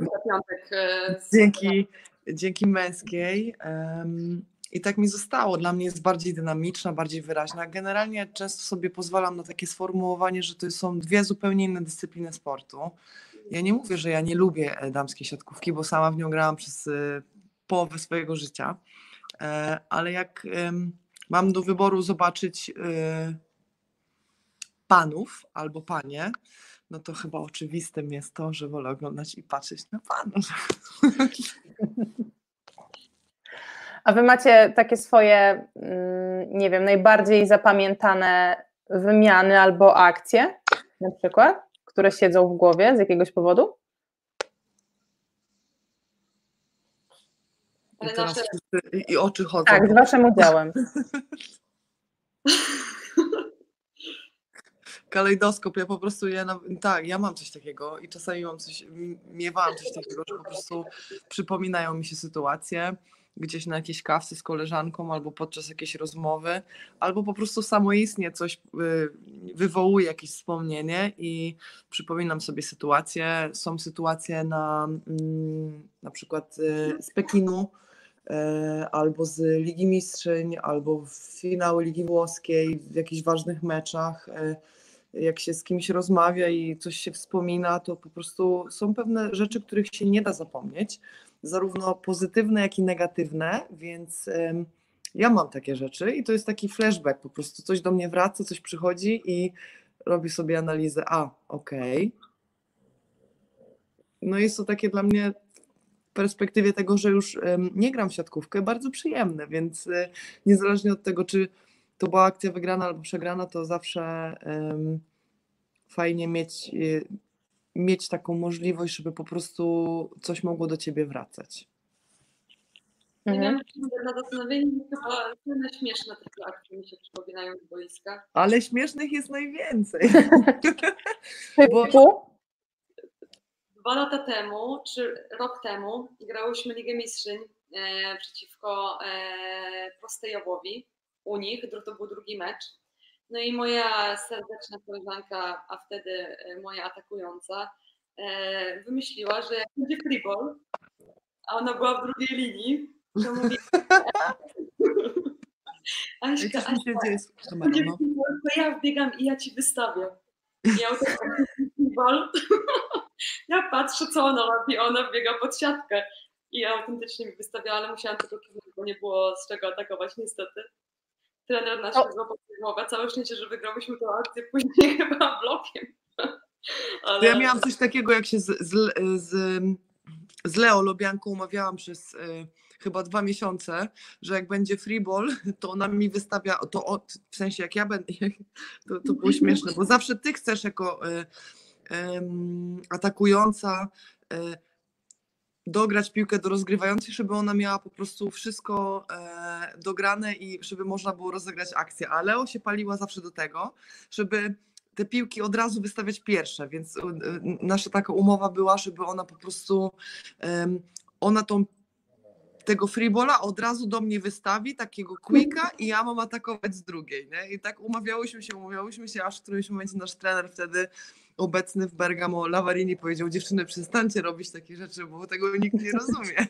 S3: dzięki męskiej. I tak mi zostało. Dla mnie jest bardziej dynamiczna, bardziej wyraźna. Generalnie często sobie pozwalam na takie sformułowanie, że to są 2 zupełnie inne dyscypliny sportu. Ja nie mówię, że ja nie lubię damskiej siatkówki, bo sama w nią grałam przez połowę swojego życia. Ale jak mam do wyboru zobaczyć panów albo panie, no to chyba oczywistym jest to, że wolę oglądać i patrzeć na panów.
S1: A wy macie takie swoje, nie wiem, najbardziej zapamiętane wymiany albo akcje, na przykład, które siedzą w głowie z jakiegoś powodu?
S3: I teraz i oczy chodzą.
S1: Tak, z waszym udziałem.
S3: Kalejdoskop, ja po prostu, ja mam coś takiego i czasami miewałam coś takiego, że po prostu przypominają mi się sytuacje gdzieś na jakiejś kawce z koleżanką albo podczas jakiejś rozmowy, albo po prostu samoistnie coś wywołuje jakieś wspomnienie i przypominam sobie sytuacje. Są sytuacje na przykład z Pekinu, albo z Ligi Mistrzyń, albo w finały Ligi Włoskiej, w jakichś ważnych meczach. jak się z kimś rozmawia i coś się wspomina, to po prostu są pewne rzeczy, których się nie da zapomnieć, zarówno pozytywne, jak i negatywne, więc ja mam takie rzeczy i to jest taki flashback, po prostu coś do mnie wraca, coś przychodzi i robię sobie analizę, okej. No jest to takie dla mnie w perspektywie tego, że już nie gram w siatkówkę, bardzo przyjemne, więc niezależnie od tego, czy to była akcja wygrana albo przegrana, to zawsze fajnie mieć taką możliwość, żeby po prostu coś mogło do ciebie wracać.
S2: Nie wiem, na zastanowienie chyba same śmieszne takie akcje mi się przypominają z boiska.
S3: Ale śmiesznych jest najwięcej.
S1: Typu?
S2: 2 lata temu, czy rok temu grałyśmy Ligę Mistrzyń przeciwko Prostejowowi u nich, to był drugi mecz. No i moja serdeczna koleżanka, a wtedy moja atakująca, wymyśliła, że jak będzie freeball, a ona była w drugiej linii, to mówi Aśka, to ja wbiegam i ja ci wystawię. Ja freeball. Ja patrzę, co ona robi, ona biega pod siatkę i ja autentycznie mi wystawiała, ale musiałam tylko kiwnąć, bo nie było z czego atakować niestety. Trener nasz złapał głowę, całe szczęście, że wygrałyśmy tę akcję później chyba blokiem. Ale...
S3: Ja miałam coś takiego, jak się z Leo Lobianką umawiałam przez chyba 2 miesiące, że jak będzie freeball, to ona mi wystawia, w sensie jak ja będę, to było śmieszne, bo zawsze ty chcesz jako atakująca dograć piłkę do rozgrywającej, żeby ona miała po prostu wszystko dograne i żeby można było rozegrać akcję, a Leo się paliła zawsze do tego, żeby te piłki od razu wystawiać pierwsze, więc nasza taka umowa była, żeby ona po prostu tego freebola od razu do mnie wystawi, takiego quicka i ja mam atakować z drugiej, nie? I tak umawiałyśmy się, aż w którymś momencie nasz trener wtedy obecny w Bergamo, Lavarini, powiedział: dziewczyny, przestańcie robić takie rzeczy, bo tego nikt nie rozumie.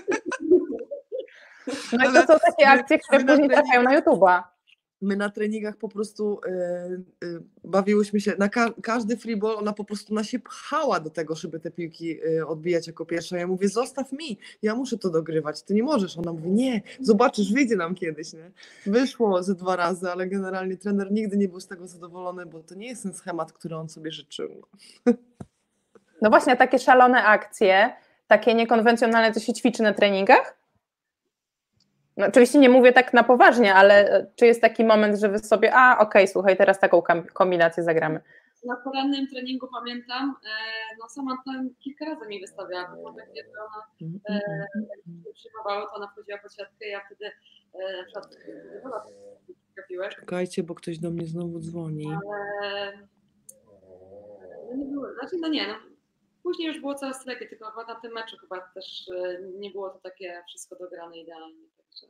S1: No i to są takie akcje, które później trafiają na YouTube'a.
S3: My na treningach po prostu bawiłyśmy się, na każdy freeball ona po prostu się pchała do tego, żeby te piłki odbijać jako pierwsza. Ja mówię: zostaw mi, ja muszę to dogrywać, ty nie możesz. Ona mówi: nie, zobaczysz, wyjdzie nam kiedyś. Nie? Wyszło ze 2 razy, ale generalnie trener nigdy nie był z tego zadowolony, bo to nie jest ten schemat, który on sobie życzył.
S1: No właśnie, takie szalone akcje, takie niekonwencjonalne, to się ćwiczy na treningach? No, oczywiście nie mówię tak na poważnie, ale czy jest taki moment, że wy sobie, okej, słuchaj, teraz taką kombinację zagramy?
S2: Na porannym treningu pamiętam, no Samantha kilka razy mi wystawiała, bo kiedy ona przyjmowała, to ona wchodziła pod siatkę i ja wtedy trafiłem.
S3: Czekajcie, bo ktoś do mnie znowu dzwoni.
S2: Ale nie było, później już było coraz lepiej, tylko na tym meczu chyba też nie było to takie wszystko dograne idealnie. Także.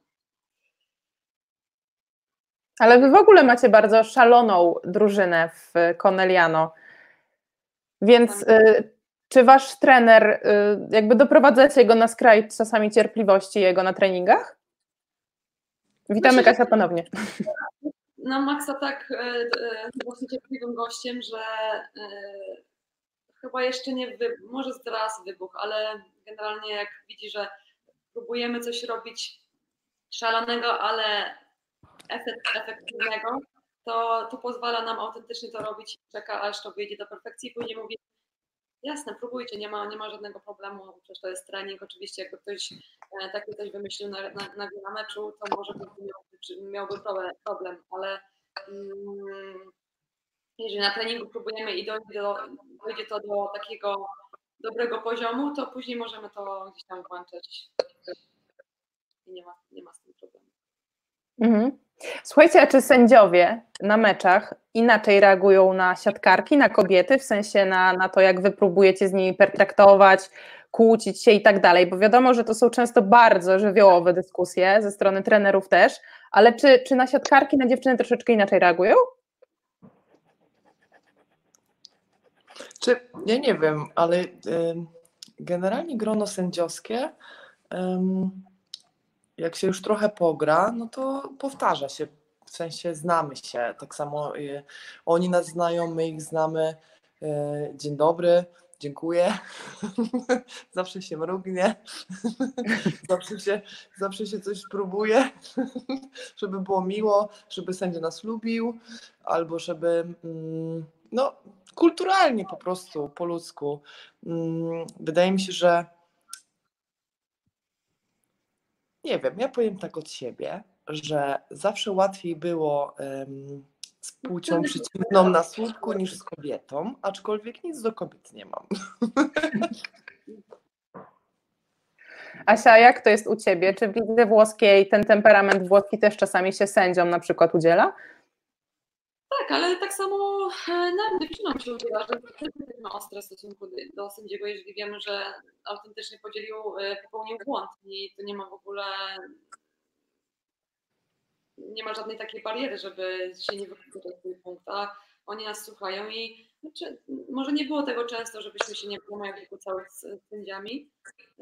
S1: Ale wy w ogóle macie bardzo szaloną drużynę w Conegliano, więc czy wasz trener, jakby doprowadzacie go na skraj czasami cierpliwości jego na treningach? Witamy, Kasia, ponownie.
S2: No Maxa tak właśnie cierpliwym gościem, że chyba jeszcze nie może zaraz wybuch, ale generalnie jak widzi, że próbujemy coś robić szalonego, ale efektywnego, to pozwala nam autentycznie to robić, czeka aż to wyjdzie do perfekcji i później mówi: jasne, próbujcie, nie ma żadnego problemu, przecież to jest trening. Oczywiście jakby ktoś takie coś wymyślił na meczu, to może miałby problem, ale jeżeli na treningu próbujemy i dojdzie to do takiego dobrego poziomu, to później możemy to gdzieś tam włączać i nie ma z tym problemu.
S1: Mhm. Słuchajcie, a czy sędziowie na meczach inaczej reagują na siatkarki, na kobiety, w sensie na to, jak wy próbujecie z nimi pertraktować, kłócić się i tak dalej, bo wiadomo, że to są często bardzo żywiołowe dyskusje ze strony trenerów też, ale czy na siatkarki, na dziewczyny troszeczkę inaczej reagują?
S3: Ja nie wiem, ale generalnie grono sędziowskie, jak się już trochę pogra, no to powtarza się w sensie znamy się, tak samo oni nas znają, my ich znamy. Dzień dobry, dziękuję. Zawsze się mrugnie, zawsze się coś próbuje, żeby było miło, żeby sędzia nas lubił, albo żeby no, kulturalnie po prostu, po ludzku. Wydaje mi się, że nie wiem, ja powiem tak od siebie, że zawsze łatwiej było z płcią przeciwną na słupku niż z kobietą, aczkolwiek nic do kobiet nie mam.
S1: Asia, jak to jest u Ciebie? Czy w lidze włoskiej ten temperament włoski też czasami się sędziom na przykład udziela?
S2: Tak, ale tak samo nam, dziewczynom się udziela, że jesteśmy ostre w stosunku do sędziego, jeżeli wiemy, że autentycznie popełnił błąd i to nie ma w ogóle, nie ma żadnej takiej bariery, żeby się nie wypowiedzieć swój punkt, a oni nas słuchają i znaczy, może nie było tego często, żebyśmy się nie kłócały z sędziami,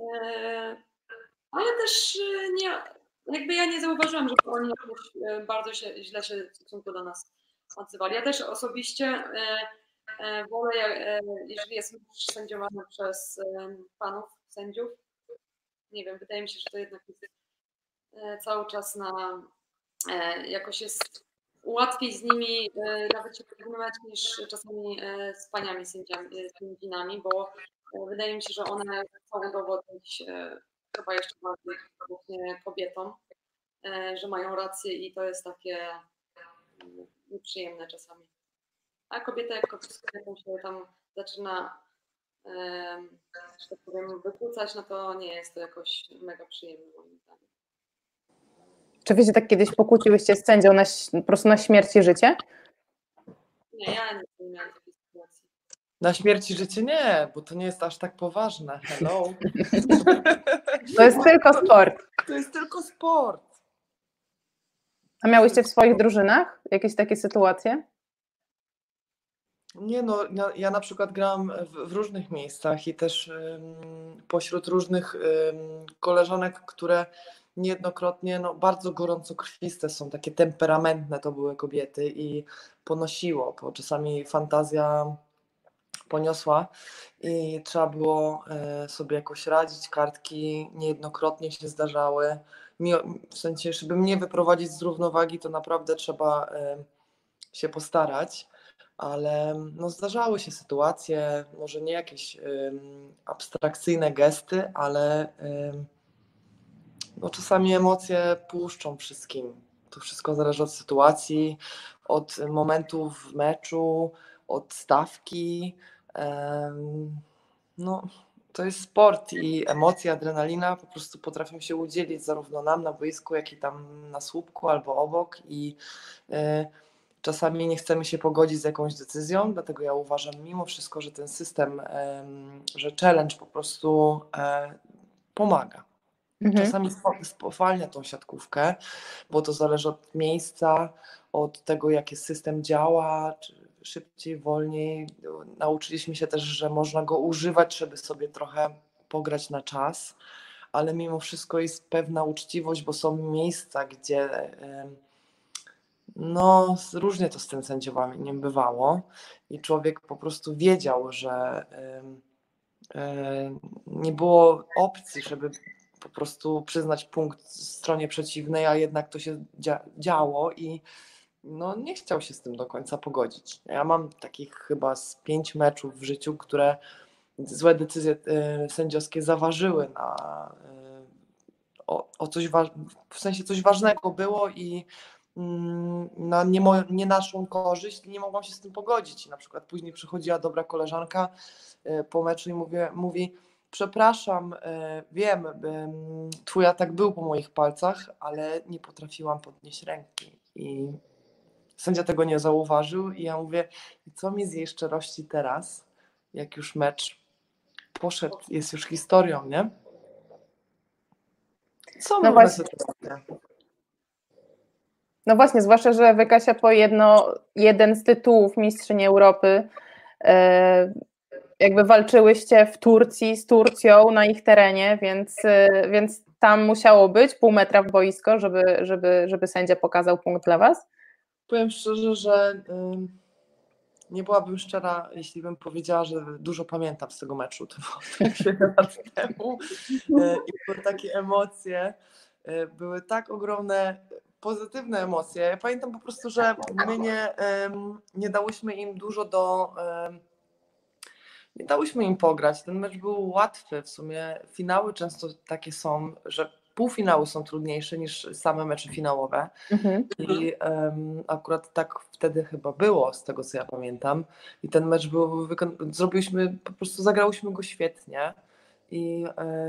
S2: ale też jakby ja nie zauważyłam, żeby oni jakoś bardzo źle się w stosunku do nas odzywali. Ja też osobiście wolę, jeżeli jest sędziowany przez panów sędziów, nie wiem, wydaje mi się, że to jednak jest cały czas jakoś jest łatwiej z nimi nawet się porozmawiać niż czasami z paniami sędzinami, bo wydaje mi się, że one chcą udowodnić chyba jeszcze bardziej właśnie kobietom, że mają rację i to jest takie nieprzyjemne czasami. A kobieta jak kobietą się tam zaczyna, że tak powiem, wykłócać, no to nie jest to jakoś mega przyjemne moim zdaniem.
S1: Czy Wy się tak kiedyś pokłóciłyście z sędzią po prostu na śmierć i życie?
S2: Nie, ja nie miałam takiej sytuacji.
S3: Na śmierć i życie nie, bo to nie jest aż tak poważne. Hello.
S1: To jest tylko sport.
S3: To jest tylko sport.
S1: A miałyście w swoich drużynach jakieś takie sytuacje?
S3: Nie no, ja na przykład grałam w różnych miejscach i też pośród różnych koleżanek, które niejednokrotnie bardzo gorącokrwiste są, takie temperamentne to były kobiety i ponosiło, bo czasami fantazja poniosła i trzeba było sobie jakoś radzić, kartki niejednokrotnie się zdarzały. W sensie, żeby mnie wyprowadzić z równowagi, to naprawdę trzeba się postarać, ale zdarzały się sytuacje, może nie jakieś abstrakcyjne gesty, ale czasami emocje puszczą wszystkim. To wszystko zależy od sytuacji, od momentu w meczu, od stawki. To jest sport i emocje, adrenalina po prostu potrafią się udzielić zarówno nam na boisku, jak i tam na słupku albo obok i czasami nie chcemy się pogodzić z jakąś decyzją, dlatego ja uważam mimo wszystko, że ten system, że challenge po prostu pomaga. Czasami spowalnia tą siatkówkę, bo to zależy od miejsca, od tego, jaki system działa, czy szybciej, wolniej. Nauczyliśmy się też, że można go używać, żeby sobie trochę pograć na czas, ale mimo wszystko jest pewna uczciwość, bo są miejsca, gdzie różnie to z tym sędziowaniem bywało i człowiek po prostu wiedział, że nie było opcji, żeby po prostu przyznać punkt stronie przeciwnej, a jednak to się działo i nie chciał się z tym do końca pogodzić. Ja mam takich chyba z 5 meczów w życiu, które złe decyzje sędziowskie zaważyły o coś w sensie coś ważnego było i na nie naszą korzyść nie mogłam się z tym pogodzić. Na przykład później przychodziła dobra koleżanka po meczu i mówi przepraszam, wiem, twój atak był po moich palcach, ale nie potrafiłam podnieść ręki i sędzia tego nie zauważył i ja mówię, co mi z jej szczerości teraz, jak już mecz poszedł, jest już historią, nie? Co
S1: No właśnie. No właśnie, zwłaszcza, że wy, Kasia, po jeden z tytułów mistrzyni Europy jakby walczyłyście w Turcji z Turcją na ich terenie, więc tam musiało być pół metra w boisko, żeby sędzia pokazał punkt dla was?
S3: Powiem szczerze, że nie byłabym szczera, jeśli bym powiedziała, że dużo pamiętam z tego meczu. To było tak wiele lat temu i były takie emocje, były tak ogromne, pozytywne emocje. Ja pamiętam po prostu, że my nie dałyśmy im dużo nie dałyśmy im pograć. Ten mecz był łatwy. W sumie finały często takie są, że półfinały są trudniejsze niż same mecze finałowe. I akurat tak wtedy chyba było, z tego co ja pamiętam. I ten mecz był, po prostu zagrałyśmy go świetnie i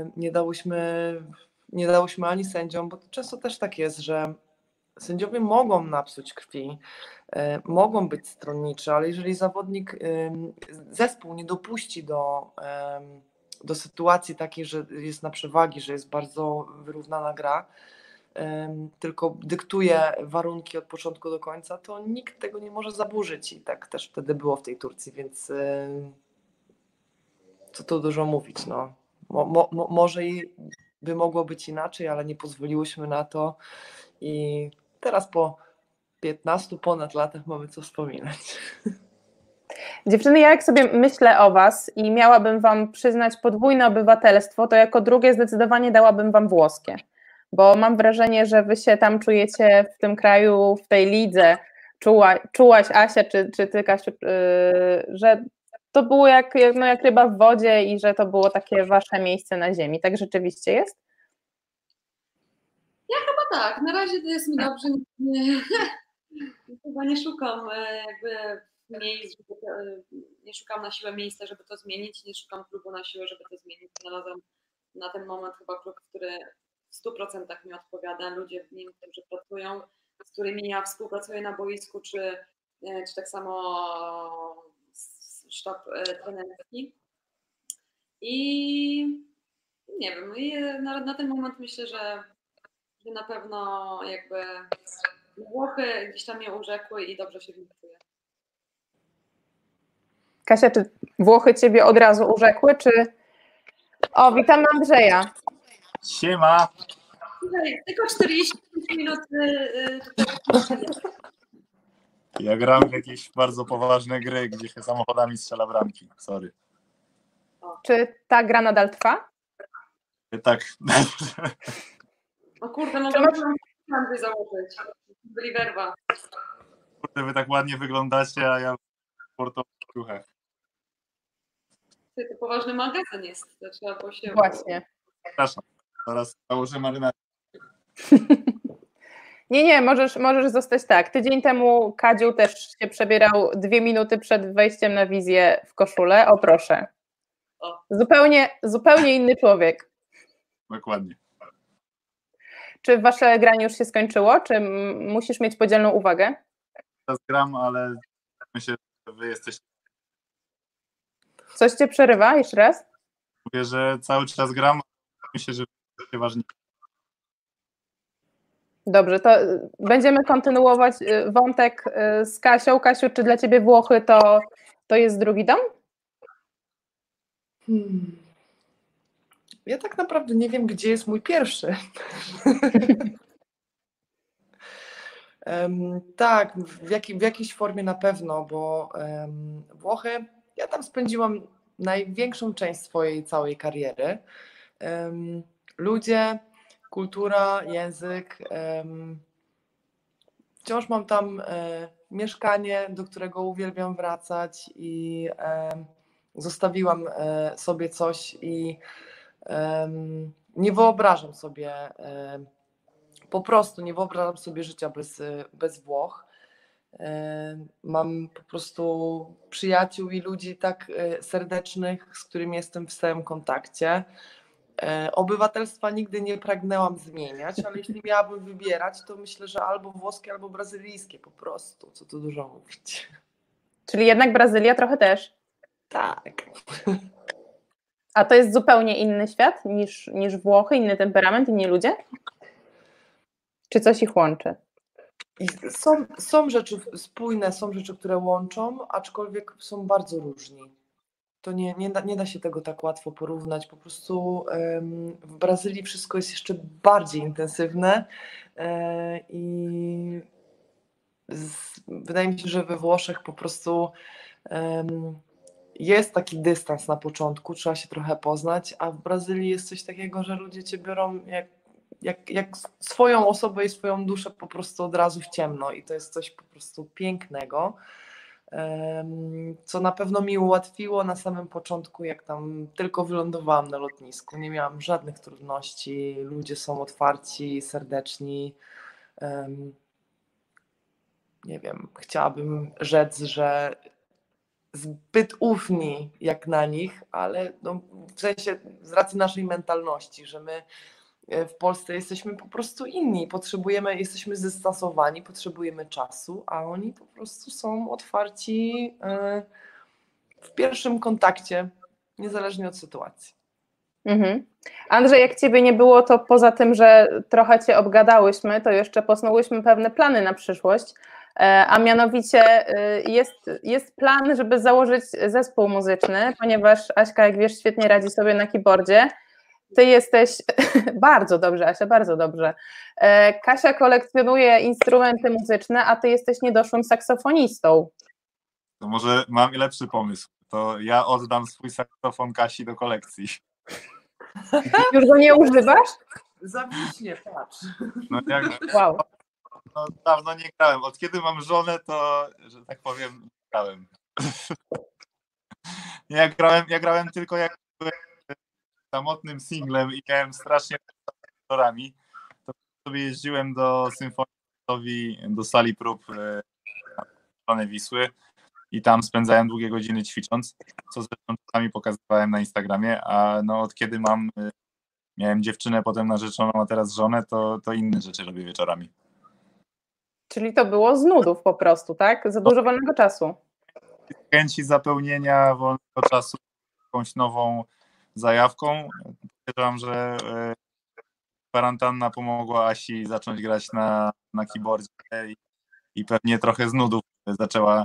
S3: nie dałyśmy ani sędziom, bo często też tak jest, że sędziowie mogą napsuć krwi, mogą być stronniczy, ale jeżeli zespół nie dopuści do sytuacji takiej, że jest na przewagi, że jest bardzo wyrównana gra, tylko dyktuje warunki od początku do końca, to nikt tego nie może zaburzyć i tak też wtedy było w tej Turcji, więc co tu dużo mówić, no. Może i by mogło być inaczej, ale nie pozwoliłyśmy na to i teraz po 15 ponad latach mamy co wspominać.
S1: Dziewczyny, ja jak sobie myślę o was i miałabym wam przyznać podwójne obywatelstwo, to jako drugie zdecydowanie dałabym wam włoskie, bo mam wrażenie, że wy się tam czujecie w tym kraju, w tej lidze, czułaś Asia, czy ty Kasiu, że to było jak ryba w wodzie i że to było takie wasze miejsce na ziemi. Tak rzeczywiście jest?
S2: Ja chyba tak, na razie to jest mi dobrze, chyba nie szukam jakby miejsc, nie szukam na siłę miejsca, żeby to zmienić, nie szukam klubu na siłę, żeby to zmienić. Znalazłam na ten moment chyba klub, który w 100% mi odpowiada, ludzie w nim, którzy pracują, z którymi ja współpracuję na boisku, czy tak samo sztab trenerski. I nie wiem, na ten moment myślę, że na pewno jakby Włochy gdzieś tam mnie urzekły i dobrze się w nich czuję.
S1: Kasia, czy Włochy ciebie od razu urzekły, czy... O, witam Andrzeja.
S4: Siema.
S2: Słuchaj, tylko 45 minut.
S4: Ja gram w jakieś bardzo poważne gry, gdzie się samochodami strzela bramki. Sorry.
S1: Czy ta gra nadal trwa?
S4: Tak.
S2: O kurde, mogłam założyć. Byli werwa.
S4: Kurde, wy tak ładnie wyglądacie, a ja w sportowych kruchach.
S2: To poważny magazyn jest. To trzeba było się...
S1: Właśnie.
S4: Przepraszam, zaraz założę marynarkę.
S1: Nie, możesz zostać tak. Tydzień temu Kadziu też się przebierał 2 minuty przed wejściem na wizję w koszulę. O proszę. Zupełnie inny człowiek.
S4: Dokładnie.
S1: Czy wasze granie już się skończyło? Czy musisz mieć podzielną uwagę?
S4: Teraz gram, ale myślę, że wy jesteście...
S1: Coś cię przerywa? Jeszcze raz?
S4: Mówię, że cały czas gram, ale myślę, że wy jesteście ważni.
S1: Dobrze, to będziemy kontynuować wątek z Kasią. Kasiu, czy dla ciebie Włochy to jest drugi dom?
S3: Ja tak naprawdę nie wiem, gdzie jest mój pierwszy. Tak, w jakiejś formie na pewno, bo Włochy, ja tam spędziłam największą część swojej całej kariery. Ludzie, kultura, język. Wciąż mam tam mieszkanie, do którego uwielbiam wracać i zostawiłam sobie coś i nie wyobrażam sobie, po prostu nie wyobrażam sobie życia bez Włoch. Mam po prostu przyjaciół i ludzi tak serdecznych, z którymi jestem w stałym kontakcie. Obywatelstwa nigdy nie pragnęłam zmieniać, ale jeśli miałabym wybierać, to myślę, że albo włoskie, albo brazylijskie po prostu, co tu dużo mówić.
S1: Czyli jednak Brazylia trochę też.
S3: Tak.
S1: A to jest zupełnie inny świat niż Włochy, inny temperament, inni ludzie? Czy coś ich łączy?
S3: I są rzeczy spójne, są rzeczy, które łączą, aczkolwiek są bardzo różni. To nie da się tego tak łatwo porównać. Po prostu w Brazylii wszystko jest jeszcze bardziej intensywne i wydaje mi się, że we Włoszech po prostu jest taki dystans na początku, trzeba się trochę poznać, a w Brazylii jest coś takiego, że ludzie cię biorą jak swoją osobę i swoją duszę po prostu od razu w ciemno i to jest coś po prostu pięknego, co na pewno mi ułatwiło na samym początku, jak tam tylko wylądowałam na lotnisku. Nie miałam żadnych trudności, ludzie są otwarci, serdeczni. Nie wiem, chciałabym rzec, że zbyt ufni jak na nich, ale no, w sensie z racji naszej mentalności, że my w Polsce jesteśmy po prostu inni, jesteśmy zdystansowani, potrzebujemy czasu, a oni po prostu są otwarci w pierwszym kontakcie, niezależnie od sytuacji.
S1: Mhm. Andrzej, jak Ciebie nie było, to poza tym, że trochę Cię obgadałyśmy, to jeszcze posnułyśmy pewne plany na przyszłość, a mianowicie jest plan, żeby założyć zespół muzyczny, ponieważ Aśka, jak wiesz, świetnie radzi sobie na keyboardzie. Ty jesteś, bardzo dobrze Asia, bardzo dobrze. Kasia kolekcjonuje instrumenty muzyczne, a Ty jesteś niedoszłym saksofonistą.
S4: To może mam lepszy pomysł. To ja oddam swój saksofon Kasi do kolekcji.
S1: Już go nie używasz?
S3: Zawiśnie, patrz.
S4: No
S1: Wow.
S4: No, dawno nie grałem. Od kiedy mam żonę, to, że tak powiem, grałem. Ja grałem tylko jak byłem samotnym singlem i miałem strasznie z aktorami. To sobie jeździłem do symfonii, do sali prób na stronę Wisły i tam spędzałem długie godziny ćwicząc, co zresztą czasami pokazywałem na Instagramie, a no od kiedy miałem dziewczynę, potem narzeczoną, a teraz żonę, to inne rzeczy robię wieczorami.
S1: Czyli to było z nudów po prostu, tak? Za dużo wolnego czasu.
S4: Chęci zapełnienia wolnego czasu jakąś nową zajawką. Podejrzewam, że kwarantanna pomogła Asi zacząć grać na keyboardzie i pewnie trochę z nudów zaczęła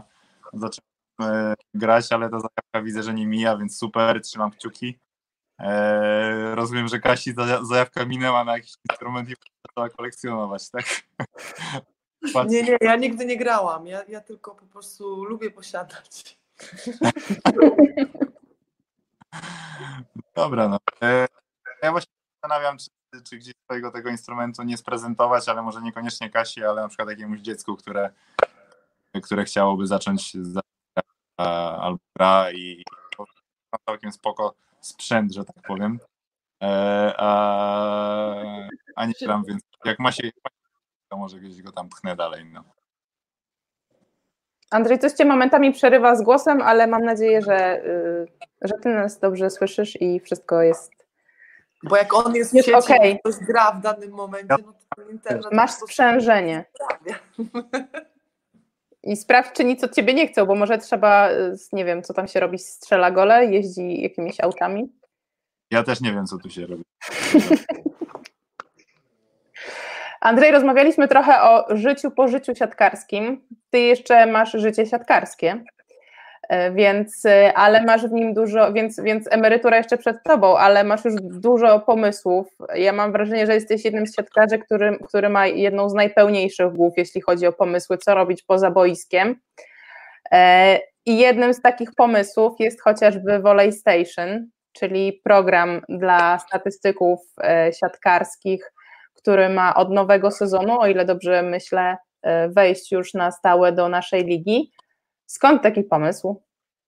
S4: grać, ale ta zajawka widzę, że nie mija, więc super, trzymam kciuki. Rozumiem, że Kasi zajawka minęła na jakiś instrument i zaczęła kolekcjonować, tak?
S3: Nie, ja nigdy nie grałam. Ja tylko po prostu lubię posiadać.
S4: Dobra, no. Ja właśnie zastanawiam, czy gdzieś swojego tego instrumentu nie sprezentować, ale może niekoniecznie Kasi, ale na przykład jakiemuś dziecku, które chciałoby zacząć albo gra i ma całkiem spoko sprzęt, że tak powiem. A nie gram, więc jak ma się, to może gdzieś go tam pchnę dalej. No.
S1: Andrzej, coś Cię momentami przerywa z głosem, ale mam nadzieję, że Ty nas dobrze słyszysz i wszystko jest.
S3: Bo jak on jest w sieci,
S1: okay.
S3: Ktoś gra w danym momencie, no to internet...
S1: Masz sprzężenie. I sprawdź, czy nic od Ciebie nie chcą, bo może trzeba, nie wiem, co tam się robi, strzela gole, jeździ jakimiś autami.
S4: Ja też nie wiem, co tu się robi.
S1: Andrzej, rozmawialiśmy trochę o życiu po życiu siatkarskim. Ty jeszcze masz życie siatkarskie, ale masz w nim dużo, więc emerytura jeszcze przed tobą, ale masz już dużo pomysłów. Ja mam wrażenie, że jesteś jednym z siatkarzy, który ma jedną z najpełniejszych głów, jeśli chodzi o pomysły, co robić poza boiskiem. I jednym z takich pomysłów jest chociażby Volley Station, czyli program dla statystyków siatkarskich, który ma od nowego sezonu, o ile dobrze myślę, wejść już na stałe do naszej ligi. Skąd taki pomysł?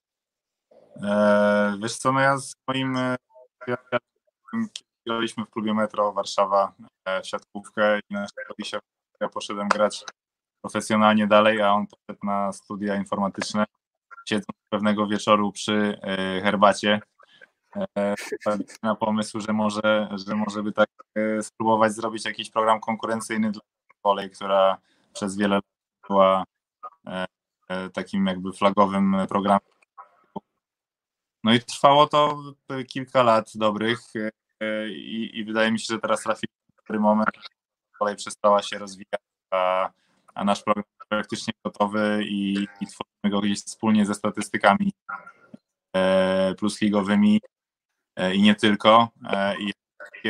S4: Wiesz co, no ja z moim graliśmy w klubie Metro Warszawa w siatkówkę i na się ja poszedłem grać profesjonalnie dalej, a on poszedł na studia informatyczne, siedząc pewnego wieczoru przy herbacie na pomysł, że może by tak spróbować zrobić jakiś program konkurencyjny dla kolei, która przez wiele lat była takim jakby flagowym programem. No i trwało to kilka lat dobrych i wydaje mi się, że teraz trafi dobry moment, kolej przestała się rozwijać, a nasz program jest praktycznie gotowy i tworzymy go gdzieś wspólnie ze statystykami plus ligowymi i nie tylko. I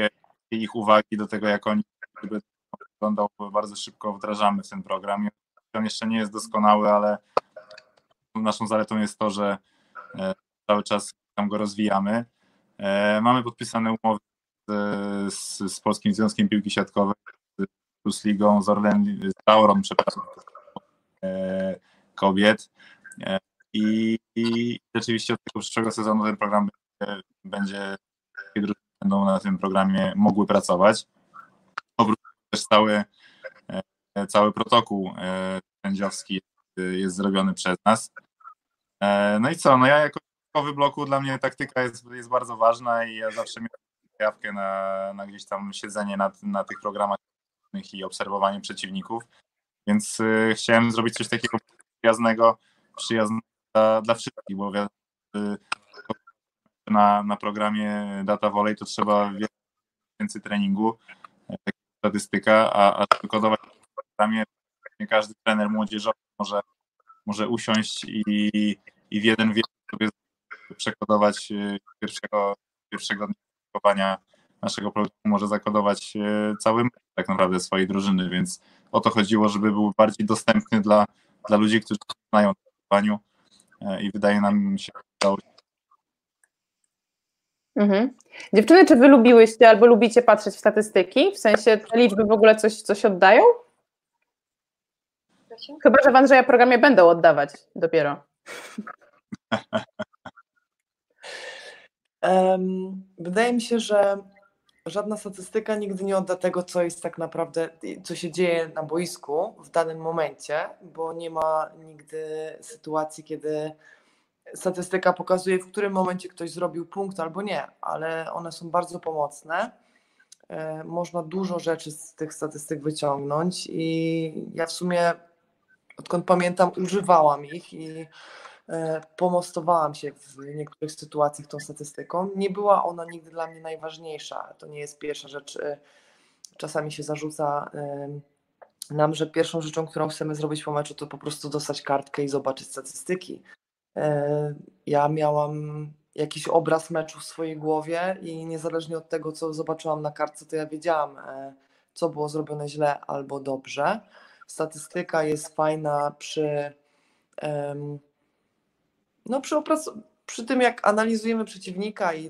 S4: ich uwagi do tego, jak oni wyglądał, bardzo szybko wdrażamy w ten program. I on jeszcze nie jest doskonały, ale naszą zaletą jest to, że cały czas tam go rozwijamy. Mamy podpisane umowy z Polskim Związkiem Piłki Siatkowej, z Plus Ligą, z Aurą, przepraszam, kobiet. I rzeczywiście od tego przyszłego sezonu ten program będzie będą na tym programie mogły pracować. Oprócz też cały protokół sędziowski jest zrobiony przez nas. No i co, no ja jako w bloku, dla mnie taktyka jest bardzo ważna i ja zawsze miałem zajawkę na gdzieś tam siedzenie na tych programach i obserwowanie przeciwników, więc chciałem zrobić coś takiego przyjaznego dla wszystkich, bo wiadomo, na programie Data Volley to trzeba więcej treningu, statystyka, a kodować w programie nie każdy trener młodzieżowy może usiąść i w jeden wieczór sobie przekodować pierwszego dnia naszego produktu, może zakodować cały mecz tak naprawdę swojej drużyny, więc o to chodziło, żeby był bardziej dostępny dla ludzi, którzy znają o kodowaniu i wydaje nam się, że udało się.
S1: Dziewczyny, czy wy lubiłyście albo lubicie patrzeć w statystyki? W sensie te liczby w ogóle coś oddają? Chyba że w Andrzeja programie będą oddawać dopiero.
S3: Wydaje mi się, że żadna statystyka nigdy nie odda tego, co jest tak naprawdę, co się dzieje na boisku w danym momencie, bo nie ma nigdy sytuacji, kiedy statystyka pokazuje, w którym momencie ktoś zrobił punkt albo nie, ale one są bardzo pomocne. Można dużo rzeczy z tych statystyk wyciągnąć i ja w sumie, odkąd pamiętam, używałam ich i pomostowałam się w niektórych sytuacjach tą statystyką. Nie była ona nigdy dla mnie najważniejsza. To nie jest pierwsza rzecz. Czasami się zarzuca nam, że pierwszą rzeczą, którą chcemy zrobić po meczu, to po prostu dostać kartkę i zobaczyć statystyki. Ja miałam jakiś obraz meczu w swojej głowie i niezależnie od tego, co zobaczyłam na kartce, to ja wiedziałam, co było zrobione źle albo dobrze. Statystyka jest fajna przy tym, jak analizujemy przeciwnika i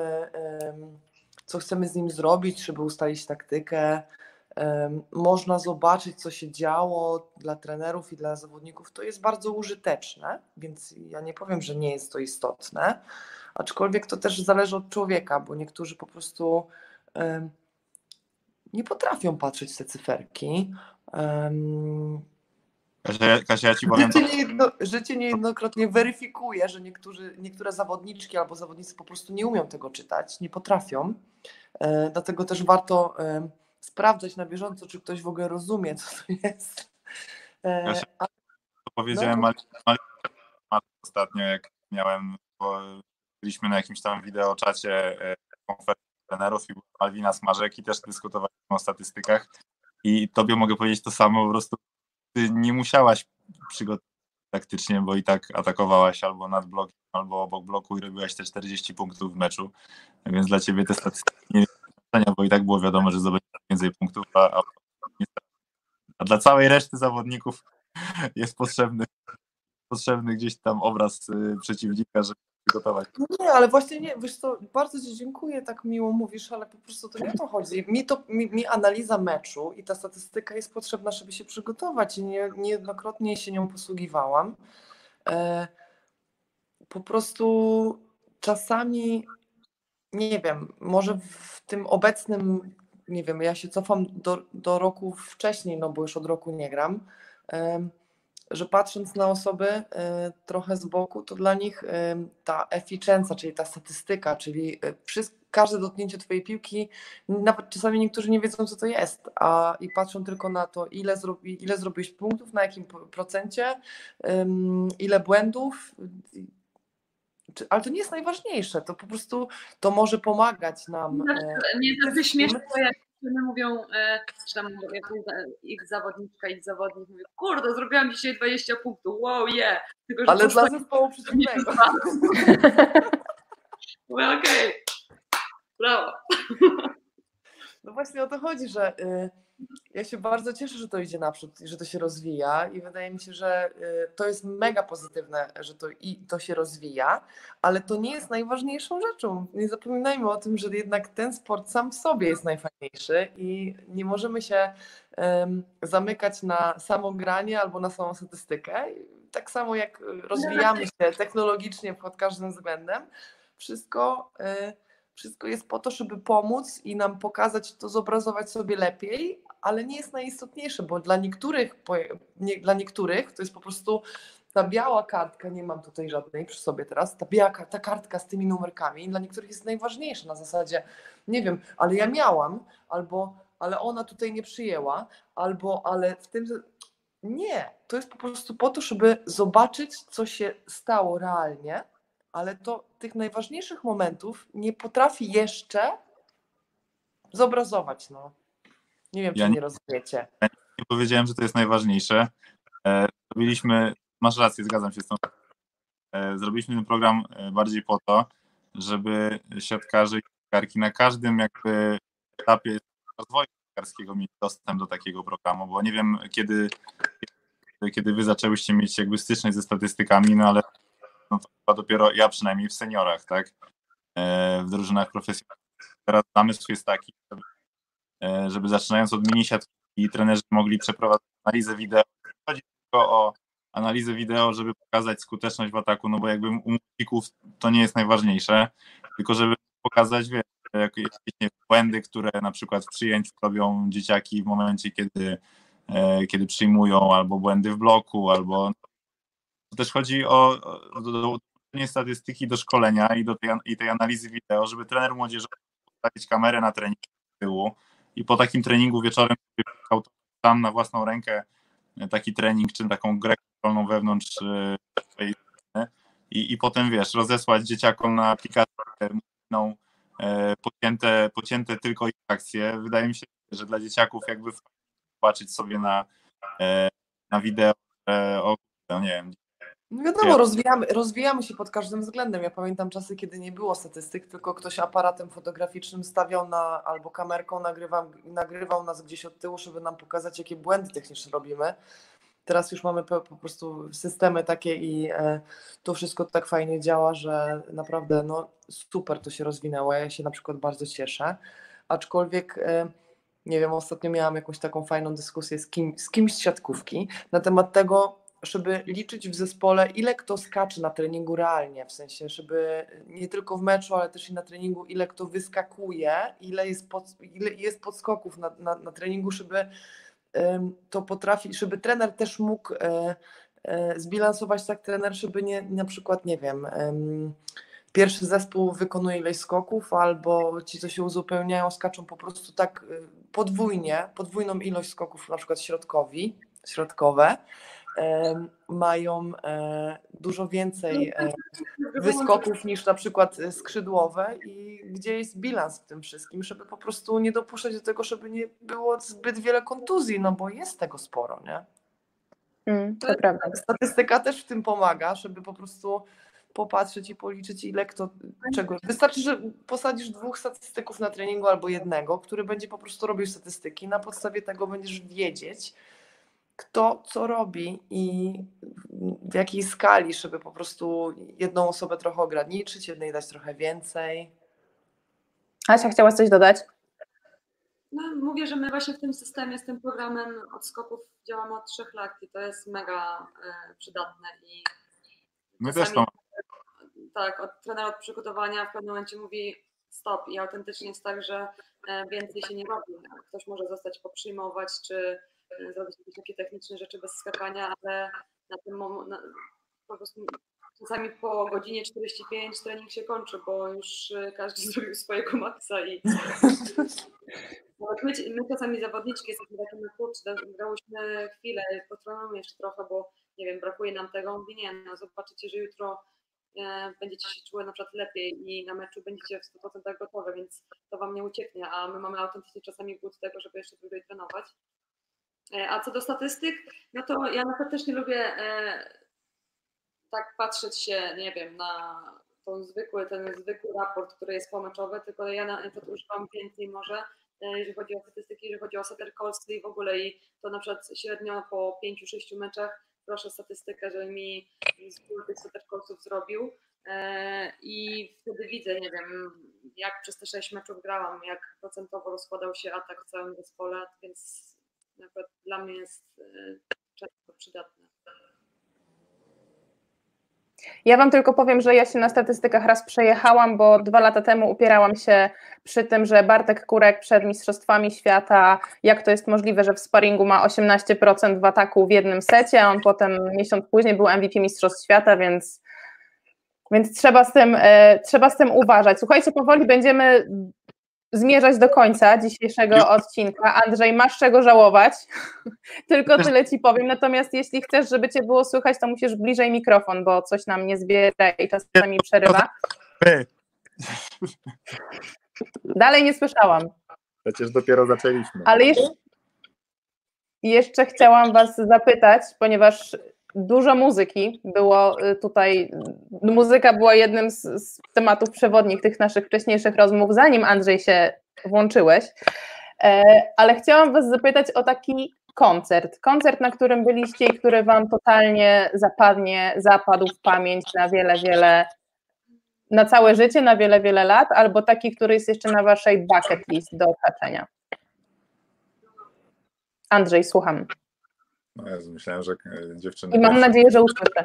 S3: co chcemy z nim zrobić, żeby ustalić taktykę. Można zobaczyć, co się działo dla trenerów i dla zawodników. To jest bardzo użyteczne, więc ja nie powiem, że nie jest to istotne, aczkolwiek to też zależy od człowieka, bo niektórzy po prostu nie potrafią patrzeć w te cyferki.
S4: Kasia, ja ci powiem,
S3: życie niejednokrotnie weryfikuje, że niektóre zawodniczki albo zawodnicy po prostu nie umią tego czytać, nie potrafią. Dlatego też warto sprawdzać na bieżąco, czy ktoś w ogóle rozumie, co to jest.
S4: Kasia, to powiedziałem ostatnio, jak bo byliśmy na jakimś tam wideoczacie konferencji trenerów i była Malwina Smarzek i też dyskutowaliśmy o statystykach i tobie mogę powiedzieć to samo, po prostu ty nie musiałaś przygotować taktycznie, bo i tak atakowałaś albo nad blokiem, albo obok bloku i robiłaś te 40 punktów w meczu, więc dla ciebie te statystyki nie są, bo i tak było wiadomo, że zdobędziesz więcej punktów, a dla całej reszty zawodników jest potrzebny gdzieś tam obraz przeciwnika, żeby przygotować.
S3: Nie, ale właśnie nie, wiesz co, bardzo ci dziękuję, tak miło mówisz, ale po prostu to nie o to chodzi. Mi analiza meczu i ta statystyka jest potrzebna, żeby się przygotować i niejednokrotnie się nią posługiwałam. Po prostu czasami, nie wiem, może w tym obecnym, nie wiem, ja się cofam do roku wcześniej, no bo już od roku nie gram, że patrząc na osoby trochę z boku, to dla nich ta efficiencja, czyli ta statystyka, czyli każde dotknięcie twojej piłki, nawet czasami niektórzy nie wiedzą, co to jest, i patrzą tylko na to, ile zrobiłeś punktów, na jakim procencie, ile błędów, ale to nie jest najważniejsze, to po prostu to może pomagać nam.
S2: Mnie tak śmieszne, jak mówią, czy tam ich zawodniczka, ich zawodnik mówi, kurde, zrobiłam dzisiaj 20 punktów, wow, yeah. Tylko, że
S3: ale dla zespołu przeciwnego.
S2: Mówię, okej, brawo.
S3: No właśnie o to chodzi, że ja się bardzo cieszę, że to idzie naprzód i że to się rozwija i wydaje mi się, że to jest mega pozytywne, że to się rozwija, ale to nie jest najważniejszą rzeczą. Nie zapominajmy o tym, że jednak ten sport sam w sobie jest najfajniejszy i nie możemy się zamykać na samo granie albo na samą statystykę. Tak samo jak rozwijamy się technologicznie pod każdym względem, wszystko jest po to, żeby pomóc i nam pokazać to, zobrazować sobie lepiej, ale nie jest najistotniejsze, bo dla niektórych to jest po prostu ta biała kartka, nie mam tutaj żadnej przy sobie teraz, ta kartka z tymi numerkami dla niektórych jest najważniejsza na zasadzie, nie wiem, ale ja miałam, albo ale ona tutaj nie przyjęła, albo ale w tym... Nie, to jest po prostu po to, żeby zobaczyć, co się stało realnie, ale to tych najważniejszych momentów nie potrafi jeszcze zobrazować. No. Nie wiem, czy
S4: Ja
S3: mnie rozumiecie.
S4: nie powiedziałem, że to jest najważniejsze. Zrobiliśmy, masz rację, zgadzam się z tą. Zrobiliśmy ten program bardziej po to, żeby siatkarze i siatkarki na każdym jakby etapie rozwoju siatkarskiego mieli dostęp do takiego programu, bo nie wiem, kiedy wy zaczęłyście mieć jakby styczność ze statystykami, no ale no to chyba dopiero ja przynajmniej w seniorach, tak, w drużynach profesjonalnych. Teraz zamysł jest taki, żeby zaczynając od mini siatki trenerzy mogli przeprowadzać analizę wideo. Chodzi tylko o analizę wideo, żeby pokazać skuteczność w ataku, no bo jakby u młodzików to nie jest najważniejsze, tylko żeby pokazać, wiesz, jakieś błędy, które na przykład w przyjęciu robią dzieciaki w momencie, kiedy przyjmują, albo błędy w bloku, albo to też chodzi o dołączenie statystyki do szkolenia i tej analizy wideo, żeby trener młodzieżowy postawić kamerę na trening z tyłu i po takim treningu wieczorem tam na własną rękę taki trening, czy taką grę kontrolną wewnątrz swojej strony i potem, wiesz, rozesłać dzieciakom na aplikację pocięte tylko ich akcje. Wydaje mi się, że dla dzieciaków jakby zobaczyć sobie na wideo, nie wiem.
S3: No wiadomo, rozwijamy się pod każdym względem. Ja pamiętam czasy, kiedy nie było statystyk, tylko ktoś aparatem fotograficznym stawiał albo kamerką nagrywał nas gdzieś od tyłu, żeby nam pokazać, jakie błędy techniczne robimy. Teraz już mamy po prostu systemy takie i to wszystko tak fajnie działa, że naprawdę no, super to się rozwinęło. Ja się na przykład bardzo cieszę. Aczkolwiek, nie wiem, ostatnio miałam jakąś taką fajną dyskusję z kimś z siatkówki na temat tego, żeby liczyć w zespole, ile kto skacze na treningu realnie, w sensie, żeby nie tylko w meczu, ale też i na treningu, ile kto wyskakuje, ile jest podskoków na treningu, żeby to potrafi, żeby trener też mógł zbilansować tak trener, żeby nie, na przykład, nie wiem, pierwszy zespół wykonuje ileś skoków, albo ci, co się uzupełniają, skaczą po prostu tak podwójną ilość skoków, na przykład środkowe, mają dużo więcej wyskoków niż na przykład skrzydłowe i gdzie jest bilans w tym wszystkim, żeby po prostu nie dopuszczać do tego, żeby nie było zbyt wiele kontuzji, no bo jest tego sporo, nie?
S1: To prawda.
S3: Statystyka też w tym pomaga, żeby po prostu popatrzeć i policzyć, ile kto czego. Wystarczy, że posadzisz 2 statystyków na treningu albo jednego, który będzie po prostu robił statystyki. Na podstawie tego będziesz wiedzieć, kto co robi i w jakiej skali, żeby po prostu jedną osobę trochę ograniczyć, jednej dać trochę więcej.
S1: Asia, chciałaś coś dodać?
S2: No, mówię, że my właśnie w tym systemie, z tym programem odskoków działamy od 3 lat i to jest mega przydatne. I
S4: My też to
S2: tak, trener od przygotowania w pewnym momencie mówi stop i autentycznie jest tak, że więcej się nie robi. Ktoś może zostać poprzyjmować, czy zrobić jakieś takie techniczne rzeczy bez skakania, ale na tym po prostu czasami po godzinie 45 trening się kończy, bo już każdy zrobił swojego maksa i my czasami zawodniczki jesteśmy takie na kurczę, grałyśmy chwilę, potrenujemy jeszcze trochę, bo nie wiem, brakuje nam tego. Mówię, nie, no zobaczycie, że jutro będziecie się czuły na przykład lepiej i na meczu będziecie w 100% gotowe, więc to wam nie ucieknie, a my mamy autentycznie czasami głód tego, żeby jeszcze dłużej trenować. A co do statystyk, no to ja na przykład też nie lubię tak patrzeć się, nie wiem, na ten zwykły raport, który jest pomeczowy, tylko ja na przykład używam więcej może jeżeli chodzi o statystyki, jeżeli chodzi o setter callsy i w ogóle, i to na przykład średnio po 5-6 meczach proszę statystykę, żeby mi z tych setter callsów zrobił i wtedy widzę, nie wiem, jak przez te 6 meczów grałam, jak procentowo rozkładał się atak w całym zespole, więc nawet dla mnie jest często przydatne.
S1: Ja Wam tylko powiem, że ja się na statystykach raz przejechałam, bo 2 lata temu upierałam się przy tym, że Bartek Kurek przed Mistrzostwami Świata, jak to jest możliwe, że w sparingu ma 18% w ataku w jednym secie, a on potem miesiąc później był MVP Mistrzostw Świata, więc trzeba z tym uważać. Słuchajcie, powoli będziemy zmierzać do końca dzisiejszego odcinka. Andrzej, masz czego żałować, tylko tyle Ci powiem, natomiast jeśli chcesz, żeby Cię było słychać, to musisz bliżej mikrofon, bo coś nam nie zbiera i czasami przerywa. Dalej nie słyszałam.
S4: Przecież dopiero zaczęliśmy.
S1: Ale jeszcze chciałam Was zapytać, ponieważ dużo muzyki było tutaj, muzyka była jednym z tematów przewodnich tych naszych wcześniejszych rozmów, zanim Andrzej się włączyłeś, ale chciałam Was zapytać o taki koncert, na którym byliście i który Wam totalnie zapadł w pamięć na wiele, na całe życie, na wiele lat, albo taki, który jest jeszcze na Waszej bucket list do odhaczenia. Andrzej, słucham.
S4: No Jezu, myślałem, że dziewczyny...
S1: I mam nadzieję, że usłyszę.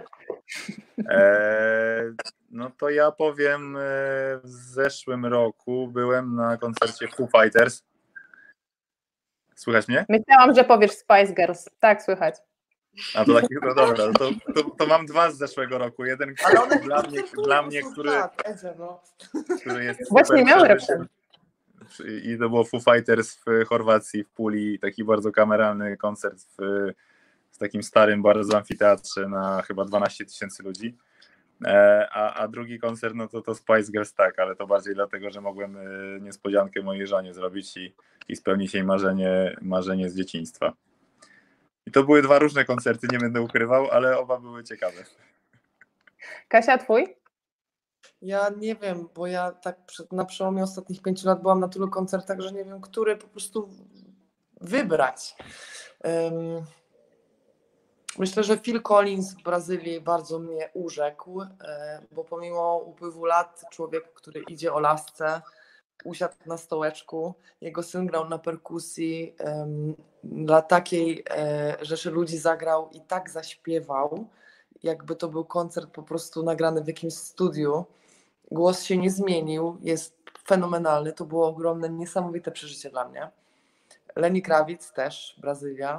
S4: No to ja powiem, w zeszłym roku byłem na koncercie Foo Fighters. Słychać mnie?
S1: Myślałam, że powiesz Spice Girls. Tak, słychać.
S4: A to taki, no dobra, to mam 2 z zeszłego roku. Jeden dla mnie, który jest
S1: właśnie miały
S4: i to było Foo Fighters w Chorwacji, w Puli, taki bardzo kameralny koncert w takim starym bardzo amfiteatrze na chyba 12 000 ludzi. A drugi koncert, no to Spice Girls, tak, ale to bardziej dlatego, że mogłem niespodziankę mojej żonie zrobić i spełnić jej marzenie z dzieciństwa. I to były 2 różne koncerty, nie będę ukrywał, ale oba były ciekawe.
S1: Kasia, twój?
S3: Ja nie wiem, bo ja tak na przełomie ostatnich 5 lat byłam na tylu koncertach, że nie wiem, który po prostu wybrać. Myślę, że Phil Collins w Brazylii bardzo mnie urzekł, bo pomimo upływu lat człowiek, który idzie o lasce, usiadł na stołeczku, jego syn grał na perkusji, dla takiej rzeszy ludzi zagrał i tak zaśpiewał, jakby to był koncert po prostu nagrany w jakimś studiu. Głos się nie zmienił, jest fenomenalny, to było ogromne, niesamowite przeżycie dla mnie. Lenny Kravitz też, Brazylia.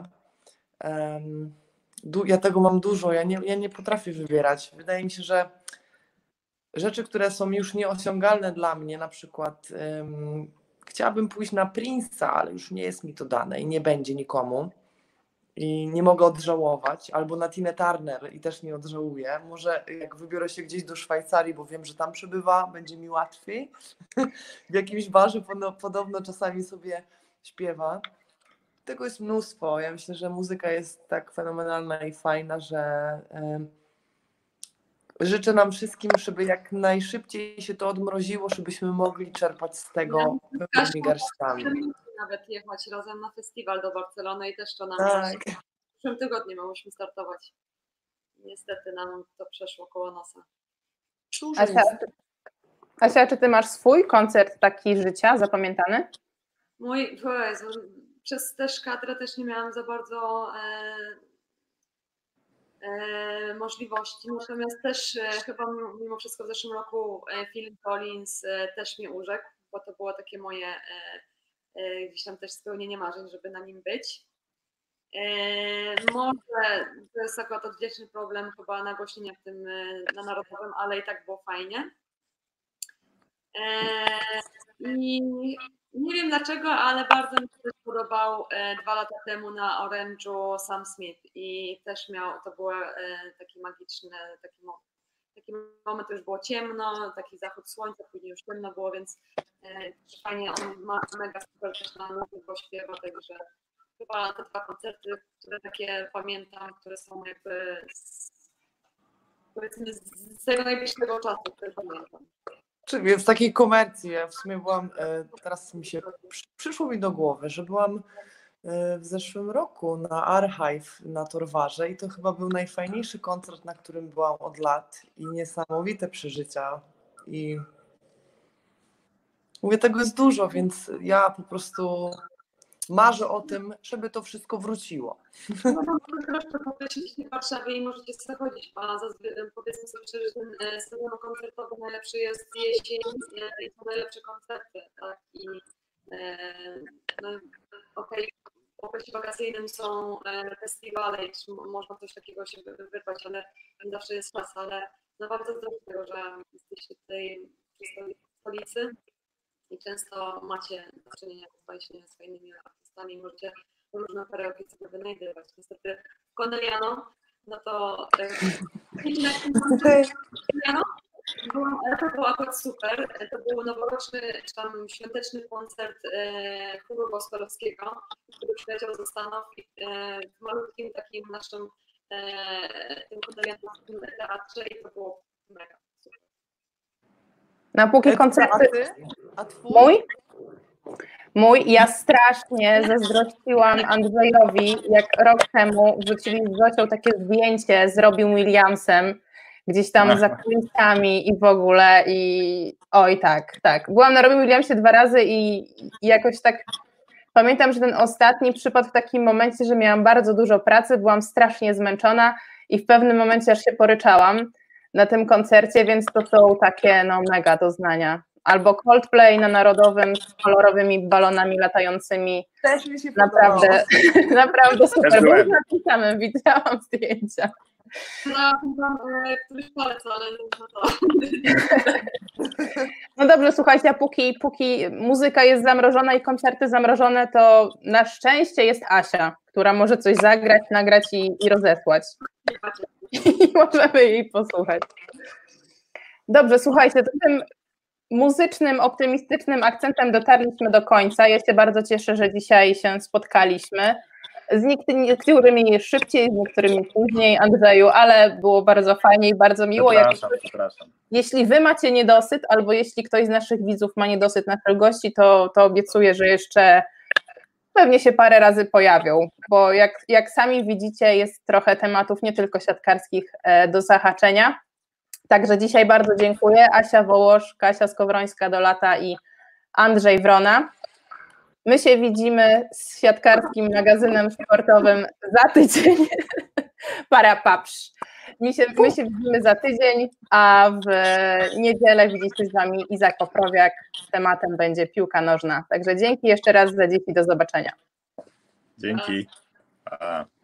S3: Ja tego mam dużo, ja nie potrafię wybierać. Wydaje mi się, że rzeczy, które są już nieosiągalne dla mnie, na przykład chciałabym pójść na Prince'a, ale już nie jest mi to dane i nie będzie nikomu i nie mogę odżałować, albo na Tinę Turner i też nie odżałuję. Może jak wybiorę się gdzieś do Szwajcarii, bo wiem, że tam przebywa, będzie mi łatwiej. W jakimś barze podobno czasami sobie śpiewa. Tego jest mnóstwo. Ja myślę, że muzyka jest tak fenomenalna i fajna, że życzę nam wszystkim, żeby jak najszybciej się to odmroziło, żebyśmy mogli czerpać z tego pełnymi garściami.
S2: Nawet jechać razem na festiwal do Barcelony i też to nam
S3: tak.
S2: w przyszłym tygodniu miałyśmy startować. Niestety nam to przeszło koło nosa.
S1: Asia, czy ty masz swój koncert taki życia zapamiętany?
S2: Mój, przez też kadrę też nie miałam za bardzo możliwości, natomiast też chyba mimo wszystko w zeszłym roku Phil Collins też mnie urzekł, bo to było takie moje gdzieś tam też spełnienie marzeń, żeby na nim być. Może to jest akurat odwdzięczny problem chyba nagłośnienia w tym na Narodowym, ale i tak było fajnie. I nie wiem dlaczego, ale bardzo mi się podobał 2 lata temu na Orange'u Sam Smith i też to był taki magiczny, taki moment, już było ciemno, taki zachód słońca, później już ciemno było, więc fajnie, on ma mega super też na go śpiewa, także chyba te 2 koncerty, które takie pamiętam, które są jakby powiedzmy z tego najbliższego czasu, który pamiętam.
S3: Więc takiej komercji, ja w sumie byłam, teraz przyszło mi do głowy, że byłam w zeszłym roku na Archive na Torwarze i to chyba był najfajniejszy koncert, na którym byłam od lat i niesamowite przeżycia i mówię, tego jest dużo, więc ja po prostu marzę o tym, żeby to wszystko wróciło.
S2: No, troszkę podkreśliliśmy w Warszawie i możecie sobie chodzić, a powiedzmy sobie szczerze, że ten sezon koncertowy najlepszy jest jesień i są najlepsze koncerty, tak? I no, okej, w okresie wakacyjnym są festiwale i można coś takiego się wyrwać, ale zawsze jest czas, ale no bardzo dobrze tego, że jesteście tutaj w stolicy i często macie do czynienia właśnie z fajnymi artystami, możecie różne perełki sobie wynajdywać. Niestety w Corneliano, no to to było akurat super. To był noworoczny, czy tam świąteczny koncert chóru gospelowskiego, który przyleciał ze Stanów w malutkim takim naszym tym Corneliańskim teatrze i to było mega super.
S1: Na póki koncerty...
S3: A twój?
S1: Mój, ja strasznie zazdrościłam Andrzejowi, jak rok temu wrzucili z Zosią takie zdjęcie z Robin Williamsem, gdzieś tam za kulisami i w ogóle i oj tak. Byłam na Robin Williamsie 2 razy i jakoś tak pamiętam, że ten ostatni przypadł w takim momencie, że miałam bardzo dużo pracy, byłam strasznie zmęczona i w pewnym momencie aż się poryczałam na tym koncercie, więc to są takie no mega doznania. Albo Coldplay na Narodowym z kolorowymi balonami latającymi.
S3: Też mi się
S1: naprawdę super. Było na tym samym, widziałam zdjęcia.
S2: Któryś palec, ale no to.
S1: No dobrze, słuchajcie, a póki muzyka jest zamrożona i koncerty zamrożone, to na szczęście jest Asia, która może coś zagrać, nagrać i rozesłać. I możemy jej posłuchać. Dobrze, słuchajcie, to tym muzycznym, optymistycznym akcentem dotarliśmy do końca. Ja się bardzo cieszę, że dzisiaj się spotkaliśmy. Z niektórymi szybciej, z niektórymi później, Andrzeju, ale było bardzo fajnie i bardzo miło.
S4: Przepraszam.
S1: Jeśli wy macie niedosyt, albo jeśli ktoś z naszych widzów ma niedosyt naszych gości, to obiecuję, że jeszcze pewnie się parę razy pojawią, bo jak sami widzicie, jest trochę tematów nie tylko siatkarskich do zahaczenia. Także dzisiaj bardzo dziękuję. Asia Wołosz, Kasia Skowrońska-Dolata i Andrzej Wrona. My się widzimy z siatkarskim magazynem sportowym za tydzień. Para paprz. My się widzimy za tydzień, a w niedzielę widzi się z wami Izak Poprowiak. Tematem będzie piłka nożna. Także dzięki jeszcze raz za dziś i do zobaczenia.
S4: Dzięki. Pa.